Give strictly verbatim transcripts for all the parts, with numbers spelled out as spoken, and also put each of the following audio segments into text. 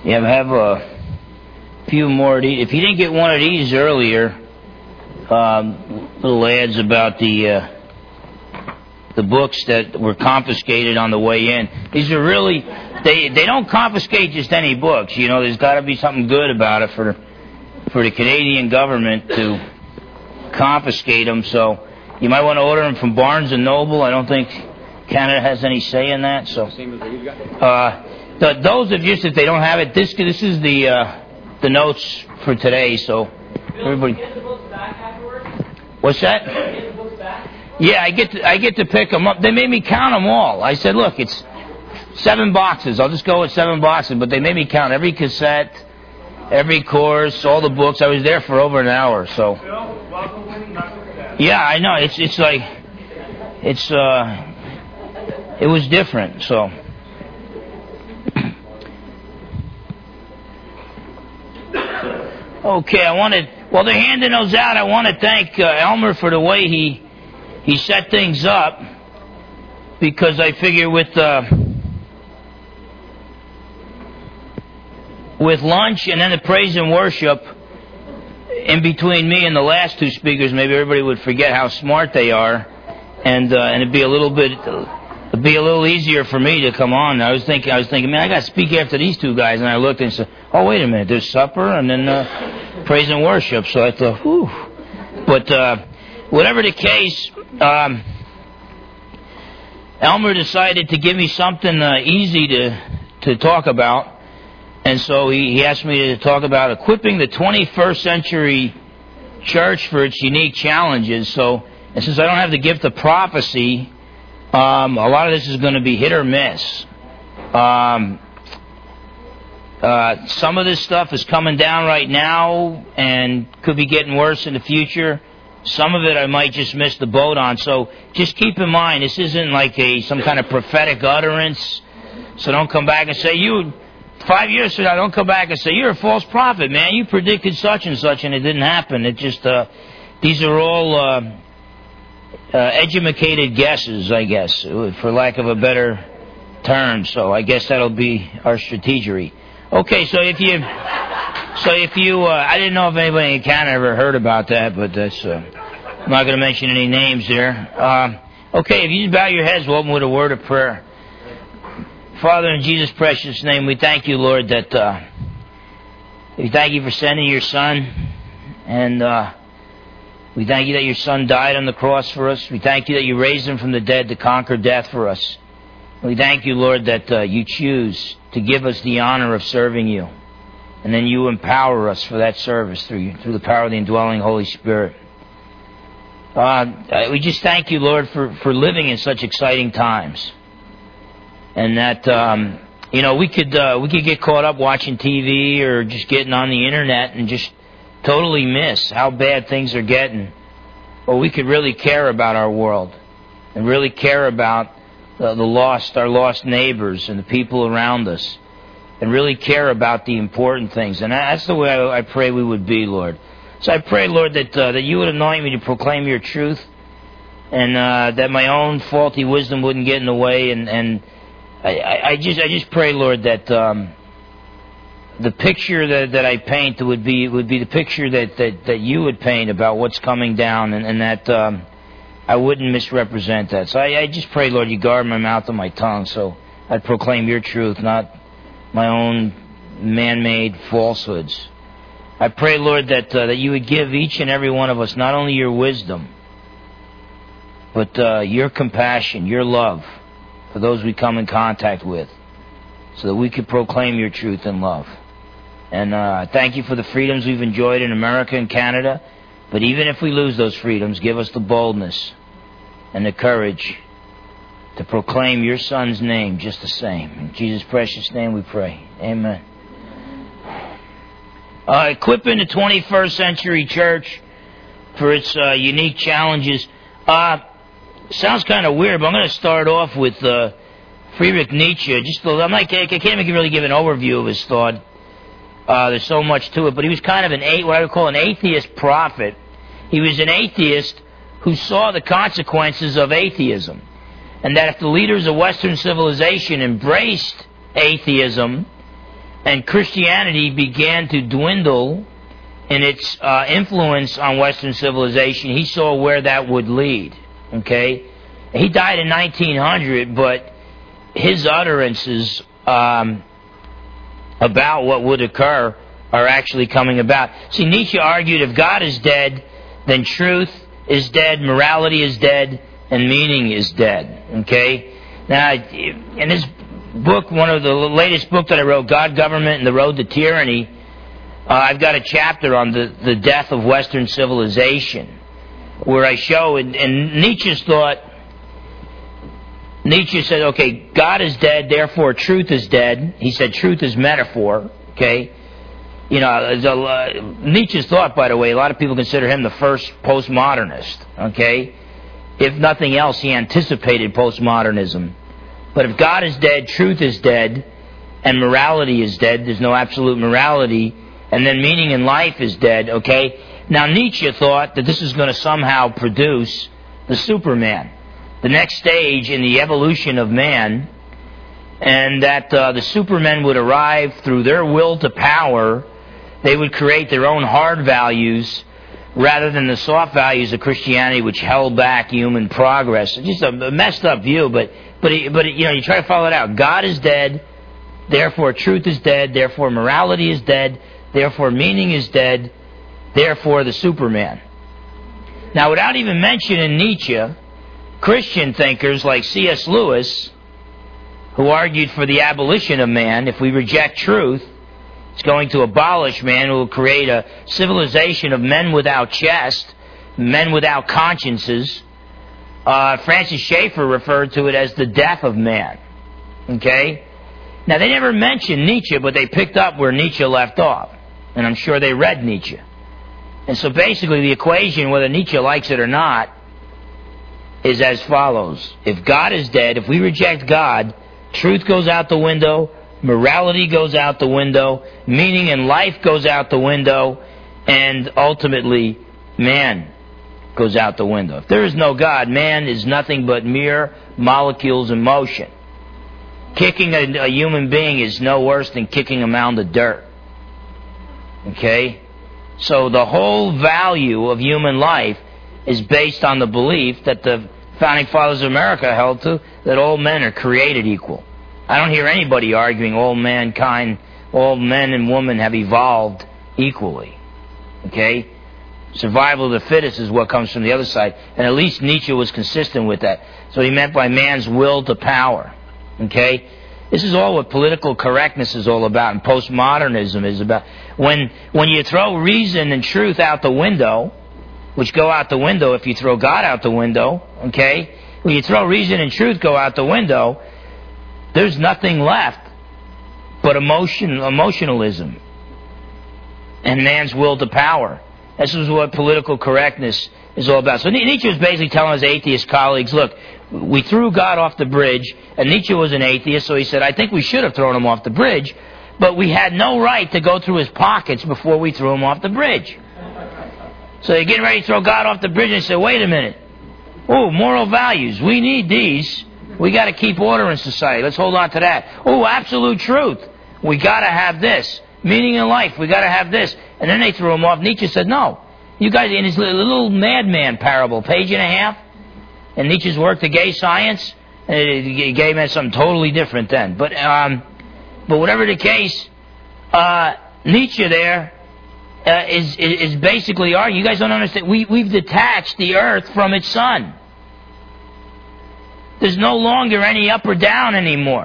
Yeah, I have a few more of these. If you didn't get one of these earlier, um, little ads about the uh, the books that were confiscated on the way in. These are really, they they don't confiscate just any books. You know, there's got to be something good about it for for the Canadian government to confiscate them. So you might want to order them from Barnes and Noble. I don't think Canada has any say in that. So. Uh, The, those of you, if they don't have it, this this is the uh, the notes for today. So everybody, what's that? Yeah, I get to, I get to pick them up. They made me count them all. I said, look, it's seven boxes. I'll just go with seven boxes. But they made me count every cassette, every course, all the books. I was there for over an hour. So yeah, I know. It's it's like it's uh, it was different. So. Okay, I wanted, while they're handing those out, I want to thank uh, Elmer for the way he he set things up, because I figure with uh, with lunch and then the praise and worship in between me and the last two speakers, maybe everybody would forget how smart they are, and uh, and it'd be a little bit it'd be a little easier for me to come on. I was thinking, I was thinking, man, I got to speak after these two guys, and I looked and said, oh, wait a minute, there's supper and then uh, praise and worship. So I thought, whew. But uh, whatever the case, um, Elmer decided to give me something uh, easy to to talk about, and so he, he asked me to talk about equipping the twenty-first century church for its unique challenges. So, and since I don't have the gift of prophecy, um, a lot of this is going to be hit or miss. Um, Uh, some of this stuff is coming down right now and could be getting worse in the future. Some of it I might just miss the boat on. So just keep in mind, this isn't like a some kind of prophetic utterance. So don't come back and say, you, five years from now, don't come back and say, you're a false prophet, man. You predicted such and such and it didn't happen. It just, uh, these are all uh, uh, educated guesses, I guess, for lack of a better term. So I guess that'll be our strategery. Okay, so if you, so if you, uh, I didn't know if anybody in Canada ever heard about that, but that's, uh, I'm not going to mention any names there. Um, okay, if you just bow your heads, we'll open with a word of prayer. Father, in Jesus' precious name, we thank you, Lord, that, uh, we thank you for sending your Son, and, uh, we thank you that your Son died on the cross for us. We thank you that you raised him from the dead to conquer death for us. We thank you, Lord, that uh, you choose to give us the honor of serving you. And then you empower us for that service through you, through the power of the indwelling Holy Spirit. Uh, we just thank you, Lord, for, for living in such exciting times. And that, um, you know, we could uh, we could get caught up watching T V or just getting on the internet and just totally miss how bad things are getting. Or we could really care about our world and really care about Uh, the lost, our lost neighbors and the people around us, and really care about the important things. And that's the way I, I pray we would be, Lord. So I pray, Lord, that uh, that you would anoint me to proclaim your truth, and uh, that my own faulty wisdom wouldn't get in the way. And, and I, I just I just pray, Lord, that um, the picture that, that I paint would be would be the picture that, that, that you would paint about what's coming down, and, and that Um, I wouldn't misrepresent that. So I, I just pray, Lord, you guard my mouth and my tongue so I'd proclaim your truth, not my own man-made falsehoods. I pray, Lord, that uh, that you would give each and every one of us not only your wisdom, but uh, your compassion, your love for those we come in contact with, so that we could proclaim your truth and love. And uh, thank you for the freedoms we've enjoyed in America and Canada. But even if we lose those freedoms, give us the boldness and the courage to proclaim your Son's name just the same. In Jesus' precious name we pray. Amen. Uh, equipping the twenty-first century church for its uh, unique challenges. Uh, sounds kind of weird, but I'm going to start off with uh, Friedrich Nietzsche. Just I'm like, I can't even really give an overview of his thought. Uh, there's so much to it, but he was kind of an what I would call an atheist prophet. He was an atheist who saw the consequences of atheism, and that if the leaders of Western civilization embraced atheism, and Christianity began to dwindle in its uh, influence on Western civilization, he saw where that would lead. Okay? He died in nineteen hundred, but his utterances um, about what would occur are actually coming about. See, Nietzsche argued if God is dead, then truth is dead, morality is dead, and meaning is dead. Okay? Now, in this book, one of the latest book that I wrote, God, Government, and the Road to Tyranny, uh, I've got a chapter on the, the death of Western civilization, where I show, and, and Nietzsche's thought, Nietzsche said, okay, God is dead, therefore truth is dead. He said truth is metaphor, okay? You know, the, uh, Nietzsche's thought, by the way, a lot of people consider him the first postmodernist, okay? If nothing else, he anticipated postmodernism. But if God is dead, truth is dead, and morality is dead, there's no absolute morality, and then meaning in life is dead, okay? Now, Nietzsche thought that this is going to somehow produce the Superman, the next stage in the evolution of man, and that uh, the Supermen would arrive through their will to power. They would create their own hard values rather than the soft values of Christianity, which held back human progress. It's just a messed up view, but but but you know, you try to follow it out. God is dead, therefore truth is dead, therefore morality is dead, therefore meaning is dead, therefore the Superman. Now, without even mentioning Nietzsche, Christian thinkers like C S Lewis, who argued for the abolition of man, if we reject truth, it's going to abolish man. It will create a civilization of men without chest, men without consciences. Uh, Francis Schaeffer referred to it as the death of man. Okay? Now, they never mentioned Nietzsche, but they picked up where Nietzsche left off. And I'm sure they read Nietzsche. And so basically the equation, whether Nietzsche likes it or not, is as follows. If God is dead, if we reject God, truth goes out the window, morality goes out the window, meaning in life goes out the window, and ultimately man goes out the window. If there is no God, man is nothing but mere molecules in motion. Kicking a, a human being is no worse than kicking a mound of dirt. Okay? So the whole value of human life is based on the belief that the Founding Fathers of America held to, that all men are created equal. I don't hear anybody arguing all mankind, all men and women have evolved equally. Okay? Survival of the fittest is what comes from the other side. And at least Nietzsche was consistent with that. So he meant by man's will to power. Okay? This is all what political correctness is all about, and postmodernism is about. When, when you throw reason and truth out the window, which go out the window if you throw God out the window, okay? When you throw reason and truth go out the window, there's nothing left but emotion, emotionalism and man's will to power. This is what political correctness is all about. So Nietzsche was basically telling his atheist colleagues, look, we threw God off the bridge, and Nietzsche was an atheist, so he said, I think we should have thrown him off the bridge, but we had no right to go through his pockets before we threw him off the bridge. So they're getting ready to throw God off the bridge, and they say, wait a minute. Oh, moral values. We need these. We got to keep order in society. Let's hold on to that. Oh, absolute truth. We got to have this. Meaning in life. We got to have this. And then they threw him off. Nietzsche said, no. You guys, in his little madman parable, page and a half, and Nietzsche's work, The Gay Science, and it gave me something totally different then. But, um, but whatever the case, uh, Nietzsche there, Uh, is, is basically arguing, you guys don't understand, we, we've detached the earth from its sun. There's no longer any up or down anymore.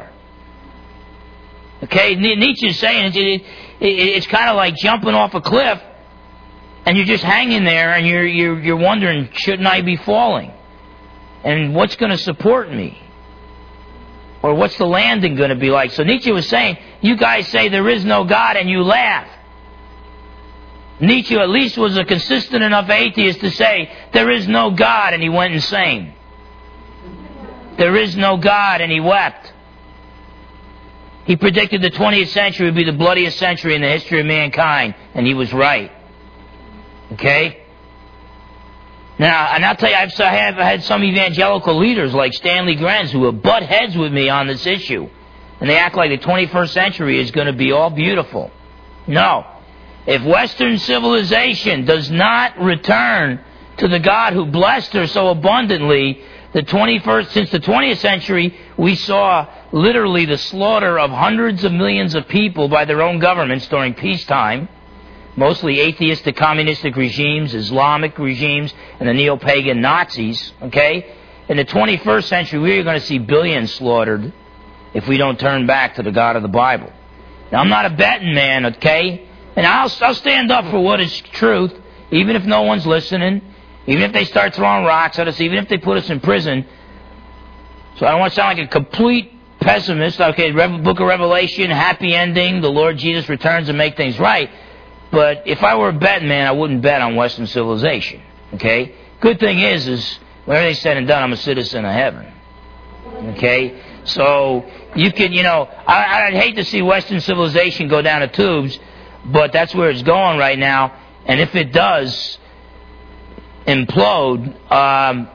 Okay, Nietzsche's saying it, it, it, it's kind of like jumping off a cliff and you're just hanging there and you're, you're, you're wondering, shouldn't I be falling? And what's going to support me? Or what's the landing going to be like? So Nietzsche was saying, you guys say there is no God and you laugh. Nietzsche at least was a consistent enough atheist to say, there is no God, and he went insane. There is no God, and he wept. He predicted the twentieth century would be the bloodiest century in the history of mankind, and he was right. Okay? Now, and I'll tell you, I've, I have had some evangelical leaders like Stanley Grenz who have butt heads with me on this issue. And they act like the twenty-first century is going to be all beautiful. No. If Western civilization does not return to the God who blessed her so abundantly, the twenty-first, since the twentieth century, we saw literally the slaughter of hundreds of millions of people by their own governments during peacetime, mostly atheistic, communistic regimes, Islamic regimes, and the neo-pagan Nazis, okay? In the twenty-first century, we are going to see billions slaughtered if we don't turn back to the God of the Bible. Now, I'm not a betting man, okay? And I'll, I'll stand up for what is truth, even if no one's listening, even if they start throwing rocks at us, even if they put us in prison. So I don't want to sound like a complete pessimist. Okay, Book of Revelation, happy ending, the Lord Jesus returns and make things right. But if I were a betting man, I wouldn't bet on Western civilization. Okay? Good thing is, is when everything's said and done, I'm a citizen of heaven. Okay? So you can, you know, I, I'd hate to see Western civilization go down the tubes, but that's where it's going right now. And if it does implode, um,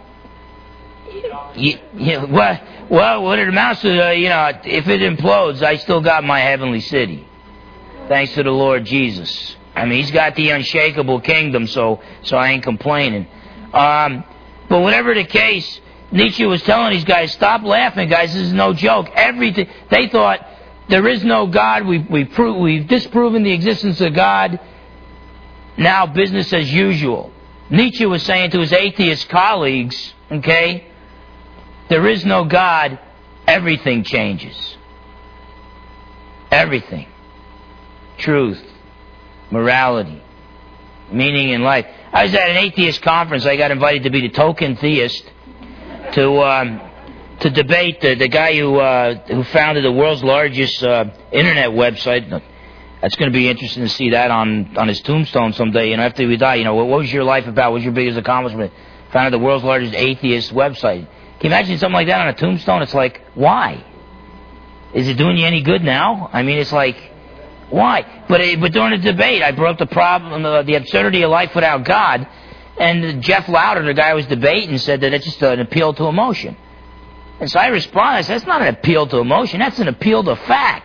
you, you, well, well, what it amounts to, uh, you know, if it implodes, I still got my heavenly city, thanks to the Lord Jesus. I mean, He's got the unshakable kingdom, so so I ain't complaining. Um, but whatever the case, Nietzsche was telling these guys, stop laughing, guys. This is no joke. Everything they thought, there is no God. We we pro- we've disproven the existence of God. Now business as usual. Nietzsche was saying to his atheist colleagues, okay, there is no God. Everything changes. Everything. Truth, morality, meaning in life. I was at an atheist conference. I got invited to be the token theist to um, to debate the, the guy who uh, who founded the world's largest uh, internet website. That's going to be interesting to see that on, on his tombstone someday. You know, after we die, you know, what, what was your life about? What was your biggest accomplishment? Founded the world's largest atheist website. Can you imagine something like that on a tombstone? It's like, why? Is it doing you any good now? I mean, it's like, why? But but during the debate, I brought up the problem, uh, the absurdity of life without God, and Jeff Lauder, the guy I was debating, said that it's just an appeal to emotion. And so I responded, I said, that's not an appeal to emotion, that's an appeal to fact.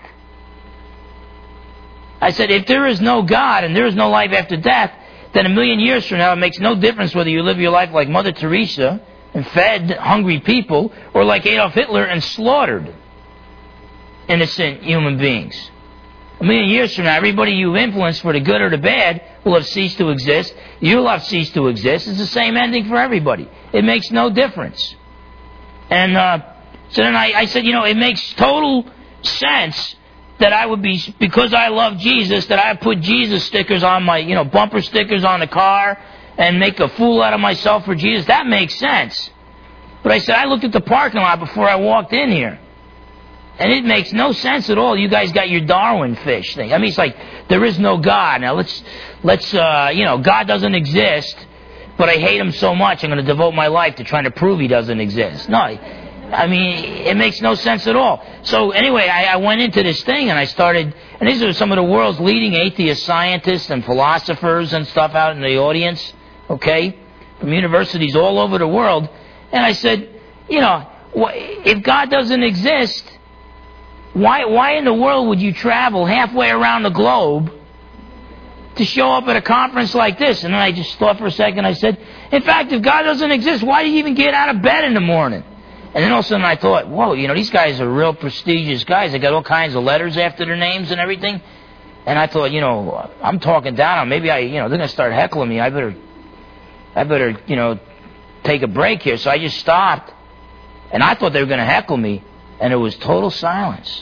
I said, if there is no God and there is no life after death, then a million years from now it makes no difference whether you live your life like Mother Teresa and fed hungry people, or like Adolf Hitler and slaughtered innocent human beings. A million years from now, everybody you've influenced for the good or the bad will have ceased to exist. You'll have ceased to exist. It's the same ending for everybody. It makes no difference. And uh, so then I, I said, you know, it makes total sense that I would be, because I love Jesus, that I put Jesus stickers on my, you know, bumper stickers on the car and make a fool out of myself for Jesus. That makes sense. But I said, I looked at the parking lot before I walked in here. And it makes no sense at all. You guys got your Darwin fish thing. I mean, it's like, there is no God. Now let's, let's, uh, you know, God doesn't exist, but I hate Him so much I'm going to devote my life to trying to prove He doesn't exist. No, I mean, it makes no sense at all. So anyway, I, I went into this thing and I started, and these are some of the world's leading atheist scientists and philosophers and stuff out in the audience, okay, from universities all over the world. And I said, you know, if God doesn't exist, why why in the world would you travel halfway around the globe to show up at a conference like this? And then I just thought for a second, I said, in fact, if God doesn't exist, why do you even get out of bed in the morning? And then all of a sudden I thought, whoa, you know, these guys are real prestigious guys. They got all kinds of letters after their names and everything. And I thought, you know, I'm talking down on, maybe I, you know, they're going to start heckling me. I better, I better, you know, take a break here. So I just stopped. And I thought they were going to heckle me. And it was total silence.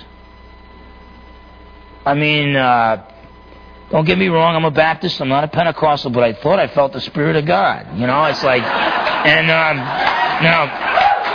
I mean, uh, don't get me wrong, I'm a Baptist, I'm not a Pentecostal, but I thought I felt the Spirit of God. You know, it's like, and, um, now,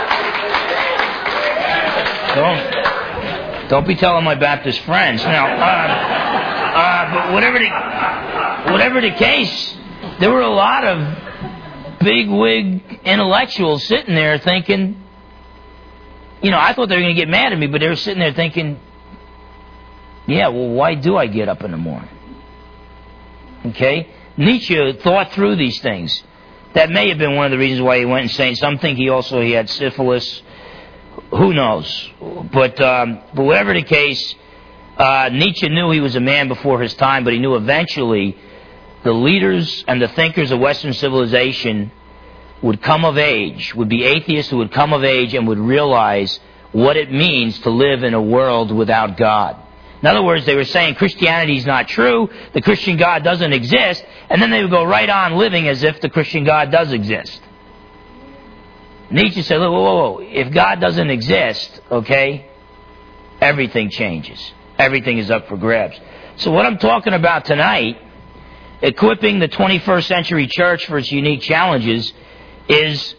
don't, don't be telling my Baptist friends. Now, uh, uh, but whatever the, whatever the case, there were a lot of big-wig intellectuals sitting there thinking, you know, I thought they were going to get mad at me, but they were sitting there thinking, yeah, well, why do I get up in the morning? Okay? Nietzsche thought through these things. That may have been one of the reasons why he went insane. Some think he also he had syphilis. who knows? But, um, but whatever the case, uh, Nietzsche knew he was a man before his time, but he knew eventually the leaders and the thinkers of Western civilization would come of age, would be atheists who would come of age and would realize what it means to live in a world without God. In other words, they were saying Christianity is not true, the Christian God doesn't exist, and then they would go right on living as if the Christian God does exist. Nietzsche said, whoa, whoa, whoa, if God doesn't exist, okay, everything changes. Everything is up for grabs. So what I'm talking about tonight, equipping the twenty-first century church for its unique challenges, is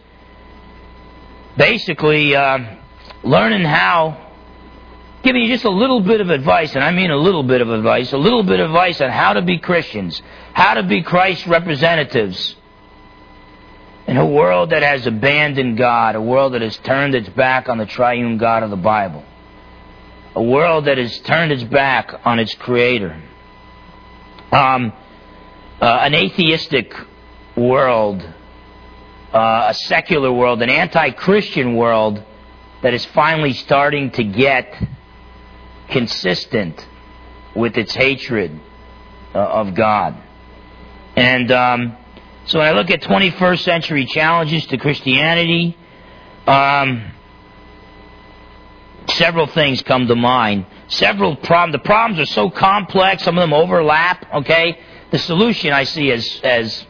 basically uh, learning how, giving you just a little bit of advice, and I mean a little bit of advice, a little bit of advice on how to be Christians, how to be Christ's representatives in a world that has abandoned God, a world that has turned its back on the triune God of the Bible, a world that has turned its back on its Creator, um, uh, an atheistic world, uh, a secular world, an anti-Christian world that is finally starting to get consistent with its hatred uh, of God. And um, so when I look at twenty-first century challenges to Christianity, um, several things come to mind. Several problems. The problems are so complex, some of them overlap, okay? The solution I see as, as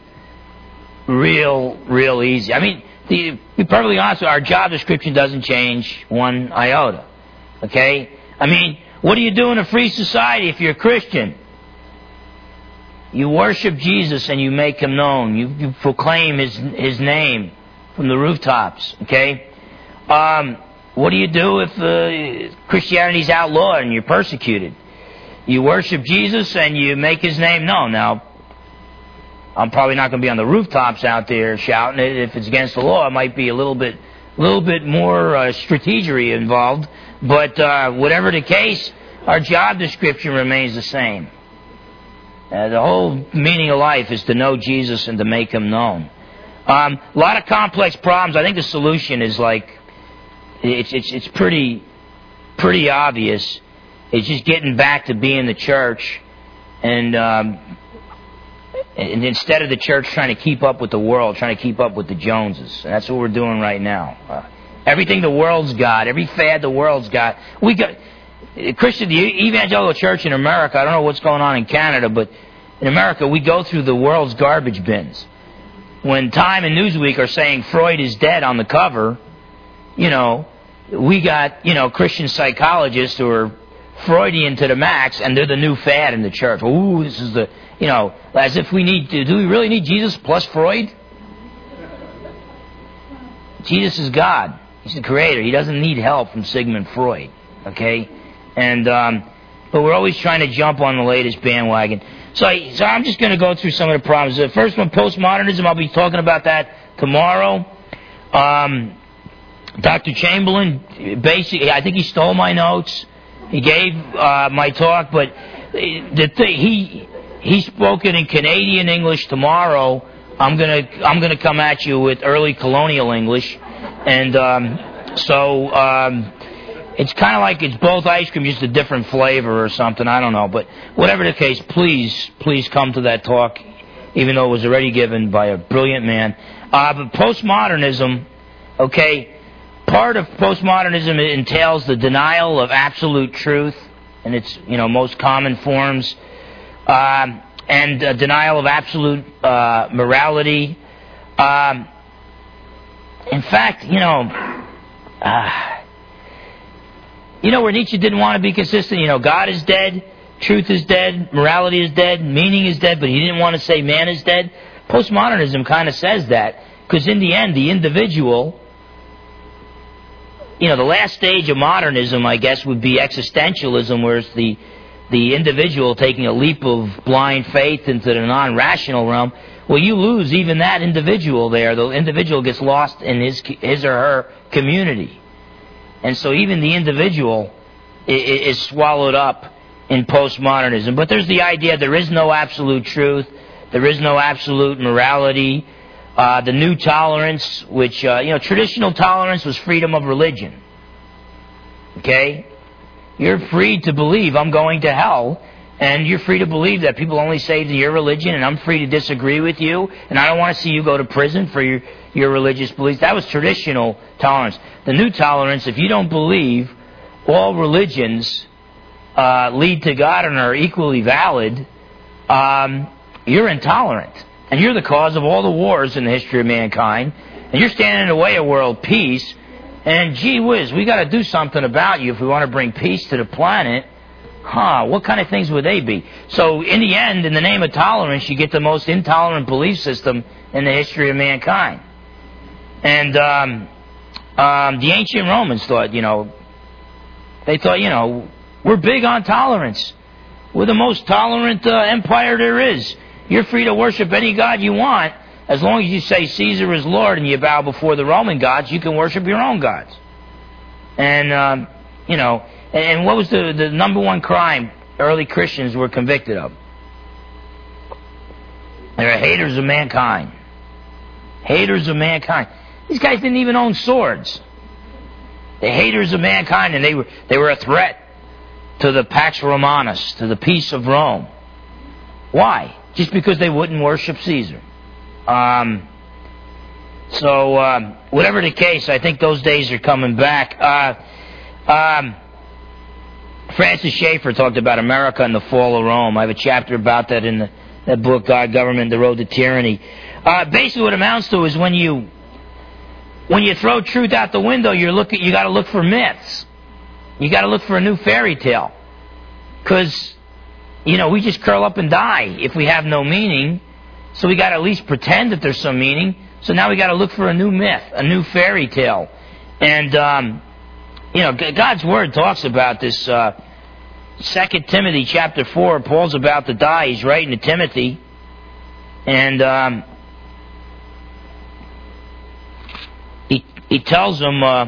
real, real easy. I mean, to be perfectly honest, our job description doesn't change one iota, okay? I mean, what do you do in a free society if you're a Christian? You worship Jesus and you make Him known. You, you proclaim His His name from the rooftops. Okay. Um, what do you do if uh, Christianity's outlawed and you're persecuted? You worship Jesus and you make His name known. Now, I'm probably not going to be on the rooftops out there shouting it. If it's against the law, it might be a little bit, little bit more uh, strategery involved. But uh, whatever the case, our job description remains the same. Uh, the whole meaning of life is to know Jesus and to make Him known. Um, a lot of complex problems. I think the solution is like, it's it's it's pretty pretty obvious. It's just getting back to being the church, and um, and instead of the church trying to keep up with the world, trying to keep up with the Joneses. And that's what we're doing right now. Uh, everything the world's got, every fad the world's got, we got. Christian, the evangelical church in America, I don't know what's going on in Canada, but in America we go through the world's garbage bins. When Time and Newsweek are saying Freud is dead on the cover, you know, we got, you know, Christian psychologists who are Freudian to the max, and they're the new fad in the church. Ooh, this is the, you know, as if we need to, do we really need Jesus plus Freud? Jesus is God. He's the Creator. He doesn't need help from Sigmund Freud, okay? And um, but we're always trying to jump on the latest bandwagon. So, I, so I'm just going to go through some of the problems. The first one, postmodernism. I'll be talking about that tomorrow. Um, Doctor Chamberlain, basically, I think he stole my notes. He gave uh, my talk, but the thing, he he spoke it in Canadian English tomorrow. I'm gonna I'm gonna come at you with early colonial English, and um, so. Um, It's kind of like it's both ice cream, just a different flavor or something. I don't know. But whatever the case, please, please come to that talk, even though it was already given by a brilliant man. Uh, but postmodernism, okay, part of postmodernism entails the denial of absolute truth in its, you know, most common forms, um, and uh, denial of absolute uh, morality. Um, in fact, you know... Uh, You know where Nietzsche didn't want to be consistent? You know, God is dead, truth is dead, morality is dead, meaning is dead, but he didn't want to say man is dead. Postmodernism kind of says that, because in the end, the individual, you know, the last stage of modernism, I guess, would be existentialism, where it's the, the individual taking a leap of blind faith into the non-rational realm. Well, you lose even that individual there. The individual gets lost in his his or her community. And so even the individual is swallowed up in postmodernism. But there's the idea there is no absolute truth. There is no absolute morality. Uh, the new tolerance, which, uh, you know, traditional tolerance was freedom of religion. Okay? You're free to believe I'm going to hell, and you're free to believe that people only saved in your religion, and I'm free to disagree with you, and I don't want to see you go to prison for your, your religious beliefs. That was traditional tolerance. The new tolerance, if you don't believe all religions uh, lead to God and are equally valid, um, you're intolerant. And you're the cause of all the wars in the history of mankind, and you're standing in the way of world peace. And gee whiz, we got to do something about you if we want to bring peace to the planet. Huh, what kind of things would they be? So in the end, in the name of tolerance, you get the most intolerant belief system in the history of mankind. And um, um, the ancient Romans thought, you know, they thought, you know, we're big on tolerance. We're the most tolerant uh, empire there is. You're free to worship any god you want. As long as you say Caesar is Lord and you bow before the Roman gods, you can worship your own gods. And, um, you know, and what was the, the number one crime early Christians were convicted of? They were haters of mankind. Haters of mankind. These guys didn't even own swords. The haters of mankind, and they were they were a threat to the Pax Romanus, to the peace of Rome. Why? Just because they wouldn't worship Caesar. Um, so, um, whatever the case, I think those days are coming back. Uh, um, Francis Schaeffer talked about America and the fall of Rome. I have a chapter about that in the, that book, God, Government, The Road to Tyranny. Uh, basically what it amounts to is when you when you throw truth out the window, you're look, you got to look for myths. You got to look for a new fairy tale. Because, you know, we just curl up and die if we have no meaning. So we got to at least pretend that there's some meaning. So now we got to look for a new myth, a new fairy tale. And, um, you know, God's Word talks about this. Uh, Second Timothy chapter four, Paul's about to die. He's writing to Timothy. And um, he, he tells him... Uh,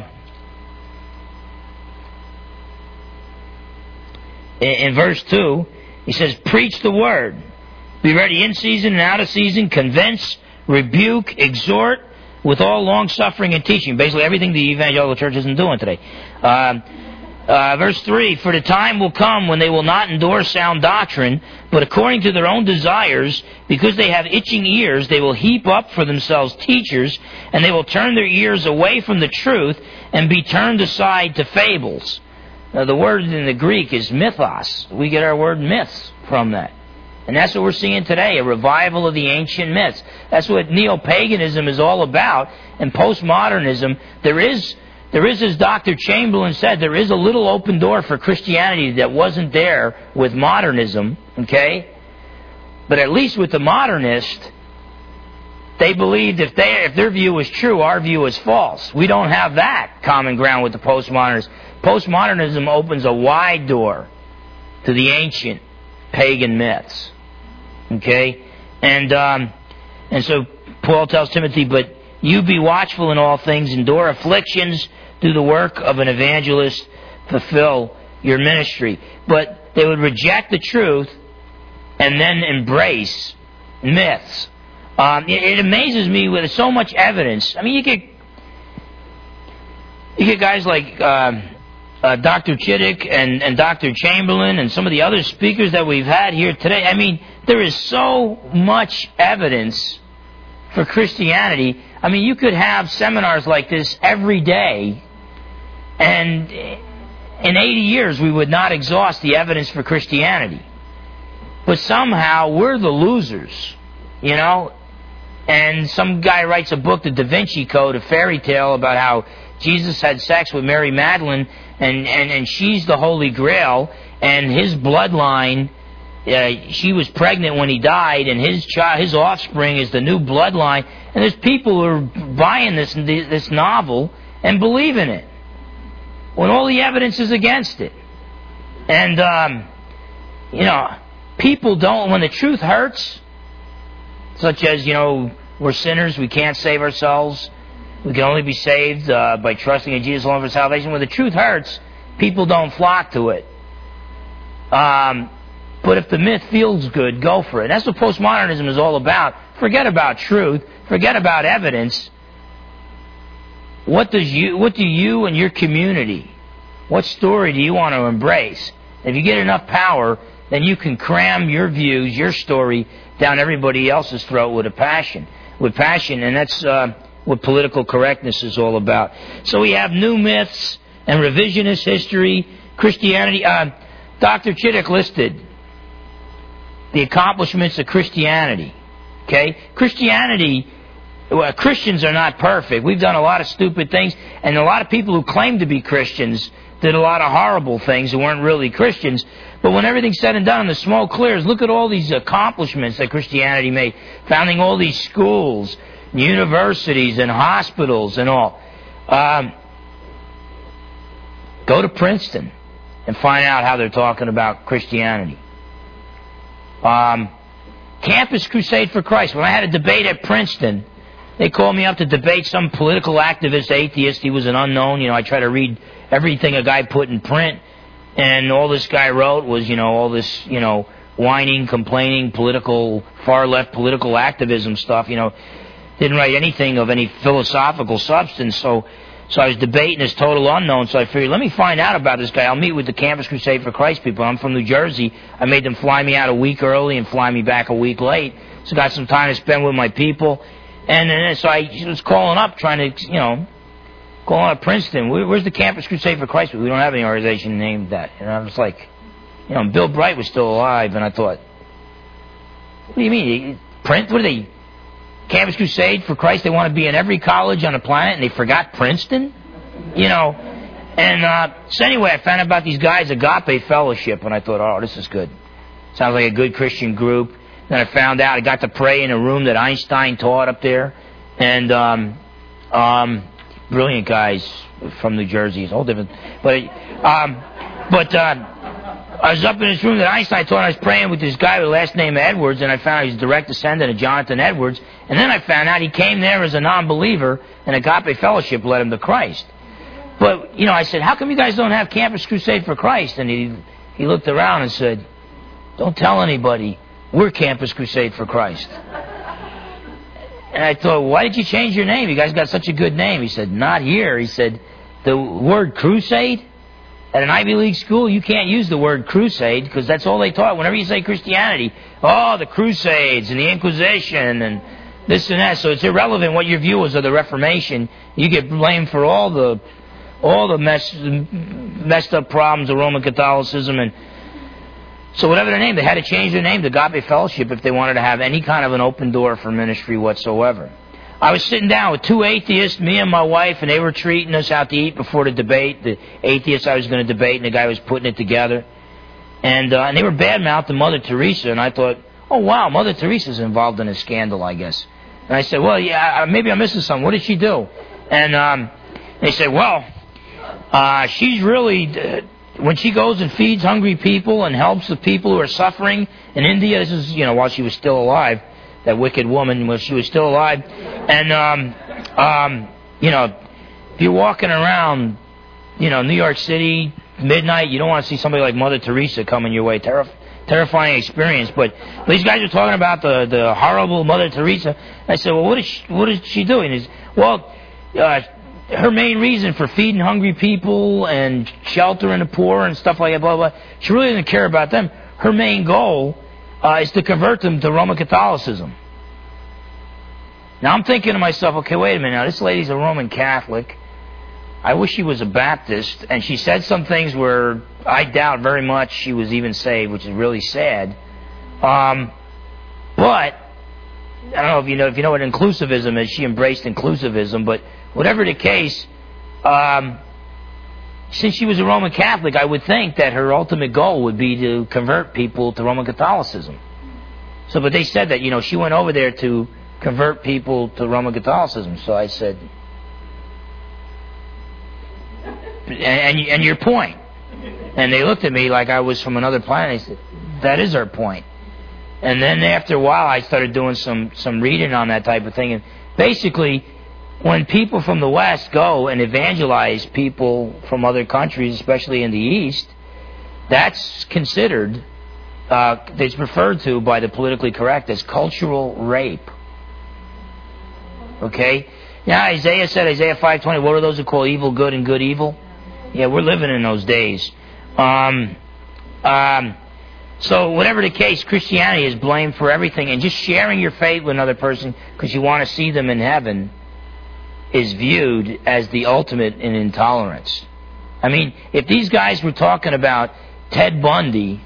in, in verse two, he says, preach the Word. Be ready in season and out of season, convince, rebuke, exhort, with all long-suffering and teaching. Basically everything the evangelical church isn't doing today. Uh, uh, verse three, for the time will come when they will not endure sound doctrine, but according to their own desires, because they have itching ears, they will heap up for themselves teachers, and they will turn their ears away from the truth and be turned aside to fables. Now, the word in the Greek is mythos. We get our word myths from that. And that's what we're seeing today, a revival of the ancient myths. That's what neo-paganism is all about. And postmodernism, there is, there is, as Doctor Chamberlain said, there is a little open door for Christianity that wasn't there with modernism, okay? But at least with the modernist, they believed if they, if their view was true, our view is false. We don't have that common ground with the postmodernists. Postmodernism opens a wide door to the ancient pagan myths. Okay? And um, and so Paul tells Timothy, but you be watchful in all things, endure afflictions, do the work of an evangelist, fulfill your ministry. But they would reject the truth and then embrace myths. Um, it, it amazes me with so much evidence. I mean, you get you get guys like um, uh, Doctor Chittick and, and Doctor Chamberlain and some of the other speakers that we've had here today. I mean, there is so much evidence for Christianity. I mean, you could have seminars like this every day, and in eighty years we would not exhaust the evidence for Christianity. But somehow we're the losers, you know? And some guy writes a book, The Da Vinci Code, a fairy tale about how Jesus had sex with Mary Magdalene, and, and, and she's the Holy Grail, and his bloodline, uh, she was pregnant when he died, and his child, his offspring is the new bloodline. And there's people who are buying this this novel and believe in it, when all the evidence is against it. And, um, you know, people don't, when the truth hurts, such as, you know, we're sinners, we can't save ourselves, we can only be saved uh, by trusting in Jesus alone for salvation. When the truth hurts, people don't flock to it. Um, but if the myth feels good, go for it. That's what postmodernism is all about. Forget about truth. Forget about evidence. What does you? What do you and your community What story do you want to embrace? If you get enough power, then you can cram your views, your story, down everybody else's throat with a passion. With passion, and that's uh, what political correctness is all about. So we have new myths and revisionist history, Christianity. Uh, Doctor Chittick listed the accomplishments of Christianity. Okay? Christianity, well, Christians are not perfect. We've done a lot of stupid things, and a lot of people who claim to be Christians did a lot of horrible things who weren't really Christians. But when everything's said and done and the smoke clears, look at all these accomplishments that Christianity made, founding all these schools, universities, and hospitals and all. Um, go to Princeton and find out how they're talking about Christianity. Um, Campus Crusade for Christ. When I had a debate at Princeton, they called me up to debate some political activist, atheist. He was an unknown. You know, I try to read everything a guy put in print, and all this guy wrote was, you know, all this, you know, whining, complaining, political, far-left political activism stuff, you know. Didn't write anything of any philosophical substance, so so I was debating this total unknown, so I figured, let me find out about this guy. I'll meet with the Campus Crusade for Christ people. I'm from New Jersey. I made them fly me out a week early and fly me back a week late, so I got some time to spend with my people. And then so I was calling up, trying to, you know, calling up Princeton. Where, where's the Campus Crusade for Christ? We don't have any organization named that. And I was like, you know, Bill Bright was still alive, and I thought, what do you mean? Print? What are they? Campus Crusade for Christ? They want to be in every college on the planet, and they forgot Princeton? You know. And uh, so anyway, I found out about these guys, Agape Fellowship, and I thought, oh, this is good. Sounds like a good Christian group. Then I found out I got to pray in a room that Einstein taught up there, and um, um, brilliant guys from New Jersey. It's all different, but um, but uh, I was up in this room that Einstein taught. And I was praying with this guy with the last name Edwards, and I found out he's a direct descendant of Jonathan Edwards. And then I found out he came there as a non-believer, and Agape Fellowship led him to Christ. But you know, I said, how come you guys don't have Campus Crusade for Christ? And he he looked around and said, don't tell anybody. We're Campus Crusade for Christ. And I thought, why did you change your name? You guys got such a good name. He said, not here. He said, the word crusade? At an Ivy League school, you can't use the word crusade because that's all they taught. Whenever you say Christianity, oh, the Crusades and the Inquisition and this and that. So it's irrelevant what your view is of the Reformation. You get blamed for all the all the mess, messed up problems of Roman Catholicism. And so whatever their name, they had to change their name to Agape Fellowship if they wanted to have any kind of an open door for ministry whatsoever. I was sitting down with two atheists, me and my wife, and they were treating us out to eat before the debate. The atheist I was going to debate, and the guy was putting it together. And uh, and they were bad-mouthing Mother Teresa, and I thought, oh, wow, Mother Teresa's involved in a scandal, I guess. And I said, well, yeah, maybe I'm missing something. What did she do? And um, they said, well, uh, she's really... Uh, when she goes and feeds hungry people and helps the people who are suffering in India, this is, you know, while she was still alive, that wicked woman, when she was still alive. And, um, um, you know, if you're walking around, you know, New York City, midnight, you don't want to see somebody like Mother Teresa coming your way. Terri- terrifying experience. But these guys are talking about the, the horrible Mother Teresa. I said, well, what is she, what is she doing? Is, well, uh, her main reason for feeding hungry people and sheltering the poor and stuff like that, blah, blah, blah, she really doesn't care about them. Her main goal uh, is to convert them to Roman Catholicism. Now I'm thinking to myself, okay, wait a minute, now this lady's a Roman Catholic. I wish she was a Baptist, and she said some things where I doubt very much she was even saved, which is really sad. Um, but I don't know if you know if you know what inclusivism is. She embraced inclusivism, but whatever the case, um, since she was a Roman Catholic, I would think that her ultimate goal would be to convert people to Roman Catholicism. So, but they said that, you know, she went over there to convert people to Roman Catholicism. So I said, and, and, and your point. And they looked at me like I was from another planet. They said, that is our point. And then after a while, I started doing some, some reading on that type of thing. And basically, when people from the West go and evangelize people from other countries, especially in the East, that's considered, uh, it's referred to by the politically correct as cultural rape. Okay? Now, Isaiah said, Isaiah five twenty, what are those who call evil good and good evil? Yeah, we're living in those days. Um, um, so whatever the case, Christianity is blamed for everything, and just sharing your faith with another person because you want to see them in heaven is viewed as the ultimate in intolerance. I mean, if these guys were talking about Ted Bundy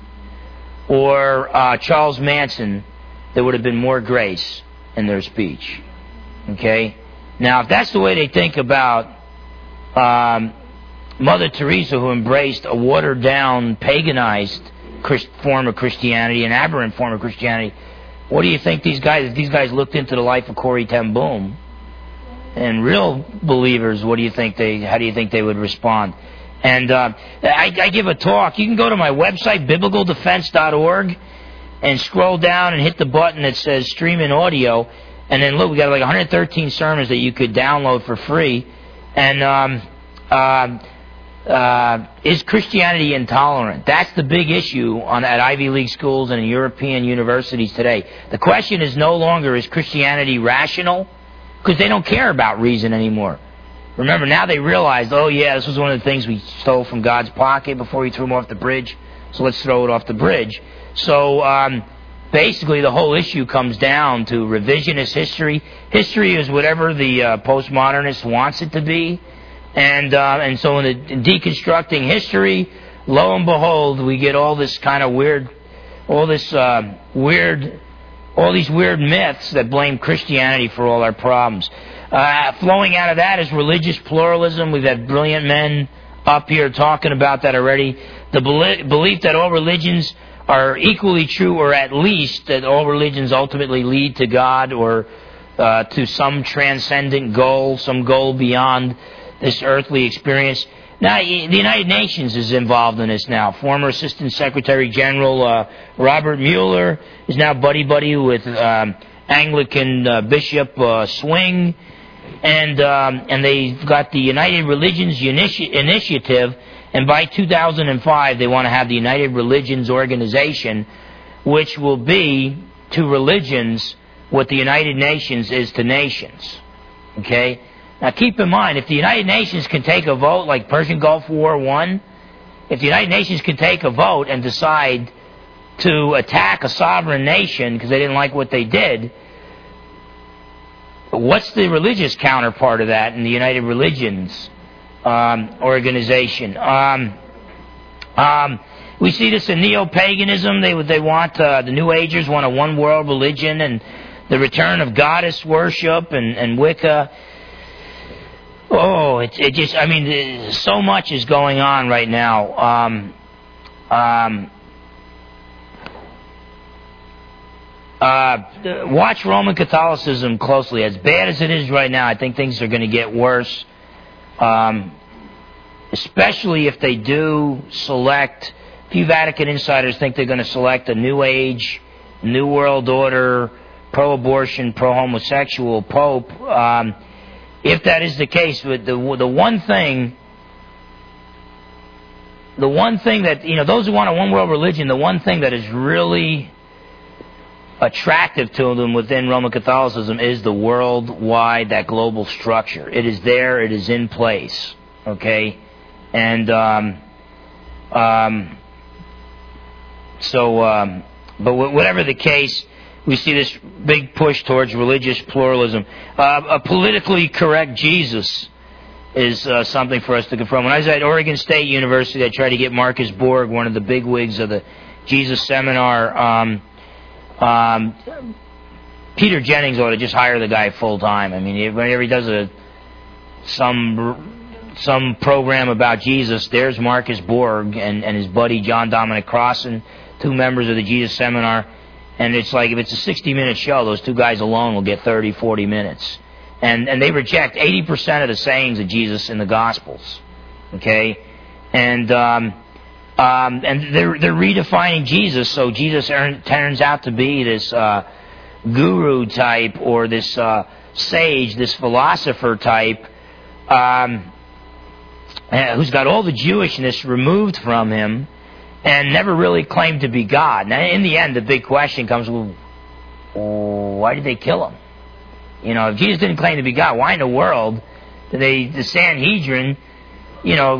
or uh, Charles Manson, there would have been more grace in their speech. Okay? Now, if that's the way they think about um, Mother Teresa, who embraced a watered-down, paganized Christ- form of Christianity, an aberrant form of Christianity, what do you think these guys, if these guys looked into the life of Corrie ten Boom, and real believers, what do you think they, how do you think they would respond? And uh, I, I give a talk. You can go to my website, biblical defense dot org, and scroll down and hit the button that says stream in audio. And then look, we got like one hundred thirteen sermons that you could download for free. And um, uh, uh, is Christianity intolerant? That's the big issue on at Ivy League schools and in European universities today. The question is no longer, is Christianity rational? Because they don't care about reason anymore. Remember, now they realize, oh yeah, this was one of the things we stole from God's pocket before he threw him off the bridge, so let's throw it off the bridge. So um, basically the whole issue comes down to revisionist history. History is whatever the uh, postmodernist wants it to be. And uh, and so in, the, in deconstructing history, lo and behold, we get all this kind of weird, all this uh, weird, all these weird myths that blame Christianity for all our problems. Uh, flowing out of that is religious pluralism. We've had brilliant men up here talking about that already. The belief that all religions are equally true, or at least that all religions ultimately lead to God or uh, to some transcendent goal, some goal beyond this earthly experience. Now, the United Nations is involved in this now. Former Assistant Secretary General uh, Robert Mueller is now buddy-buddy with um, Anglican uh, Bishop uh, Swing. And um, and they've got the United Religions Initi- Initiative, and by two thousand five they want to have the United Religions Organization, which will be to religions what the United Nations is to nations. Okay? Now keep in mind, if the United Nations can take a vote like Persian Gulf War One, if the United Nations can take a vote and decide to attack a sovereign nation because they didn't like what they did, what's the religious counterpart of that in the United Religions um, Organization? Um, um, we see this in neo-paganism. They they want uh, the New Agers want a one-world religion and the return of goddess worship and, and Wicca. Oh, it, it just, I mean, so much is going on right now. Um, um, Uh, watch Roman Catholicism closely. As bad as it is right now, I think things are going to get worse. Um, especially if they do select, a few Vatican insiders think they're going to select a New Age, New World Order, pro-abortion, pro-homosexual Pope. Um, if that is the case, the, the one thing, the one thing that, you know, those who want a one-world religion, the one thing that is really attractive to them within Roman Catholicism is the worldwide, that global structure. It is there, it is in place, okay? And, um, um, so, um, but whatever the case, we see this big push towards religious pluralism. Uh, a politically correct Jesus is uh, something for us to confront. When I was at Oregon State University, I tried to get Marcus Borg, one of the big wigs of the Jesus Seminar. Um, um, Peter Jennings ought to just hire the guy full time. I mean, whenever he does a some some program about Jesus, there's Marcus Borg and, and his buddy John Dominic Crossan, two members of the Jesus Seminar. And it's like, if it's a sixty-minute show, those two guys alone will get thirty, forty minutes. And and they reject eighty percent of the sayings of Jesus in the Gospels. Okay? And um, um, and they're they're redefining Jesus, so Jesus earn, turns out to be this uh, guru type, or this uh, sage, this philosopher type, um, who's got all the Jewishness removed from him, and never really claimed to be God. Now, in the end, the big question comes, well, why did they kill him? You know, if Jesus didn't claim to be God, why in the world did they, the Sanhedrin, you know,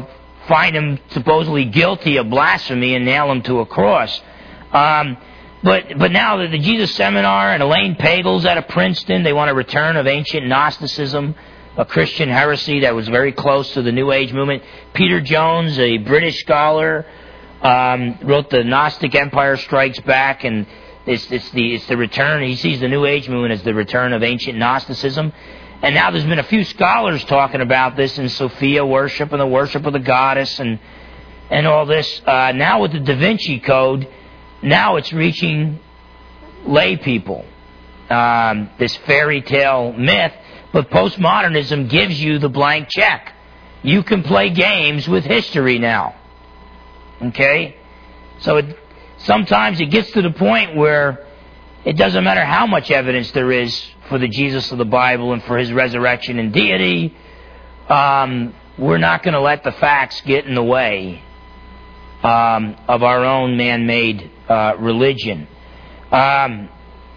find him supposedly guilty of blasphemy and nail him to a cross. Um, but but now the, the Jesus Seminar and Elaine Pagel's out of Princeton, they want a return of ancient Gnosticism, a Christian heresy that was very close to the New Age movement. Peter Jones, a British scholar, um, wrote The Gnostic Empire Strikes Back, and it's, it's the it's the return. He sees the New Age movement as the return of ancient Gnosticism. And now there's been a few scholars talking about this in Sophia worship and the worship of the goddess and and all this. Uh, now with the Da Vinci Code, now it's reaching lay people. Um, this fairy tale myth, but postmodernism gives you the blank check. You can play games with history now. Okay? So it, sometimes it gets to the point where it doesn't matter how much evidence there is for the Jesus of the Bible and for his resurrection and deity. Um, we're not going to let the facts get in the way um, of our own man-made uh, religion. Um,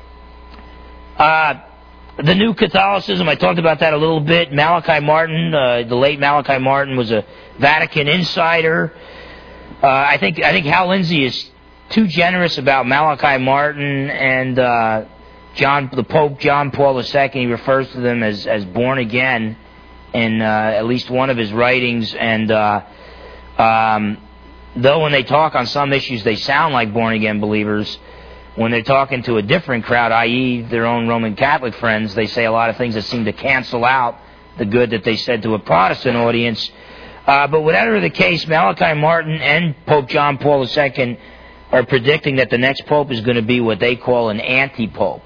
uh, the New Catholicism, I talked about that a little bit. Malachi Martin, uh, the late Malachi Martin, was a Vatican insider. Uh, I think I think Hal Lindsey is too generous about Malachi Martin and uh, John, the Pope John Paul the Second. He refers to them as, as born again in uh, at least one of his writings. And uh, um, though when they talk on some issues they sound like born again believers, when they're talking to a different crowd, that is their own Roman Catholic friends, they say a lot of things that seem to cancel out the good that they said to a Protestant audience. Uh, but whatever the case, Malachi Martin and Pope John Paul the Second are predicting that the next pope is going to be what they call an anti-pope.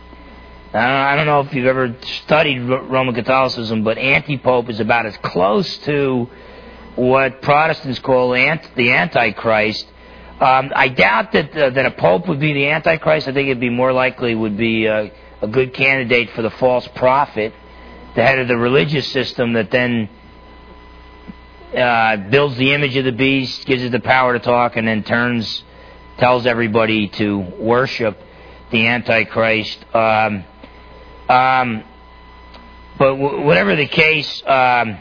I don't know if you've ever studied Roman Catholicism, but anti-pope is about as close to what Protestants call the Antichrist. Um, I doubt that uh, that a pope would be the Antichrist. I think it'd be more likely would be uh, a good candidate for the false prophet, the head of the religious system that then uh, builds the image of the beast, gives it the power to talk, and then turns, tells everybody to worship the Antichrist. Um, um, but w- whatever the case, um,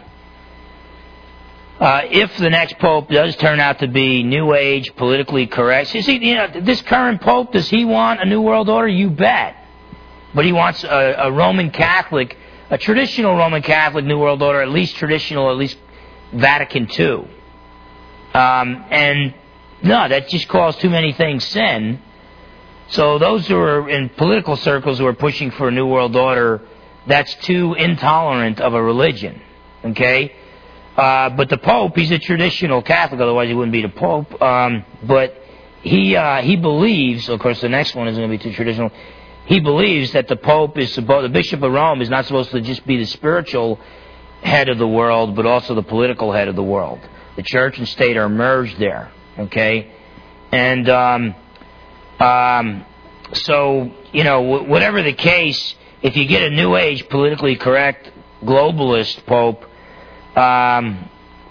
uh, if the next pope does turn out to be New Age, politically correct, you see, you know, this current pope, does he want a New World Order? You bet. But he wants a, a Roman Catholic, a traditional Roman Catholic New World Order, at least traditional, at least Vatican Two. Um, and no, that just calls too many things sin. So those who are in political circles who are pushing for a New World Order, that's too intolerant of a religion. Okay? Uh, but the Pope, he's a traditional Catholic, otherwise he wouldn't be the Pope. Um, but he uh, he believes, of course the next one is going to be too traditional, he believes that the Pope is supposed, the Bishop of Rome is not supposed to just be the spiritual head of the world, but also the political head of the world. The church and state are merged there. Okay? And um, um, so, you know, w- whatever the case, if you get a New Age, politically correct, globalist Pope, um,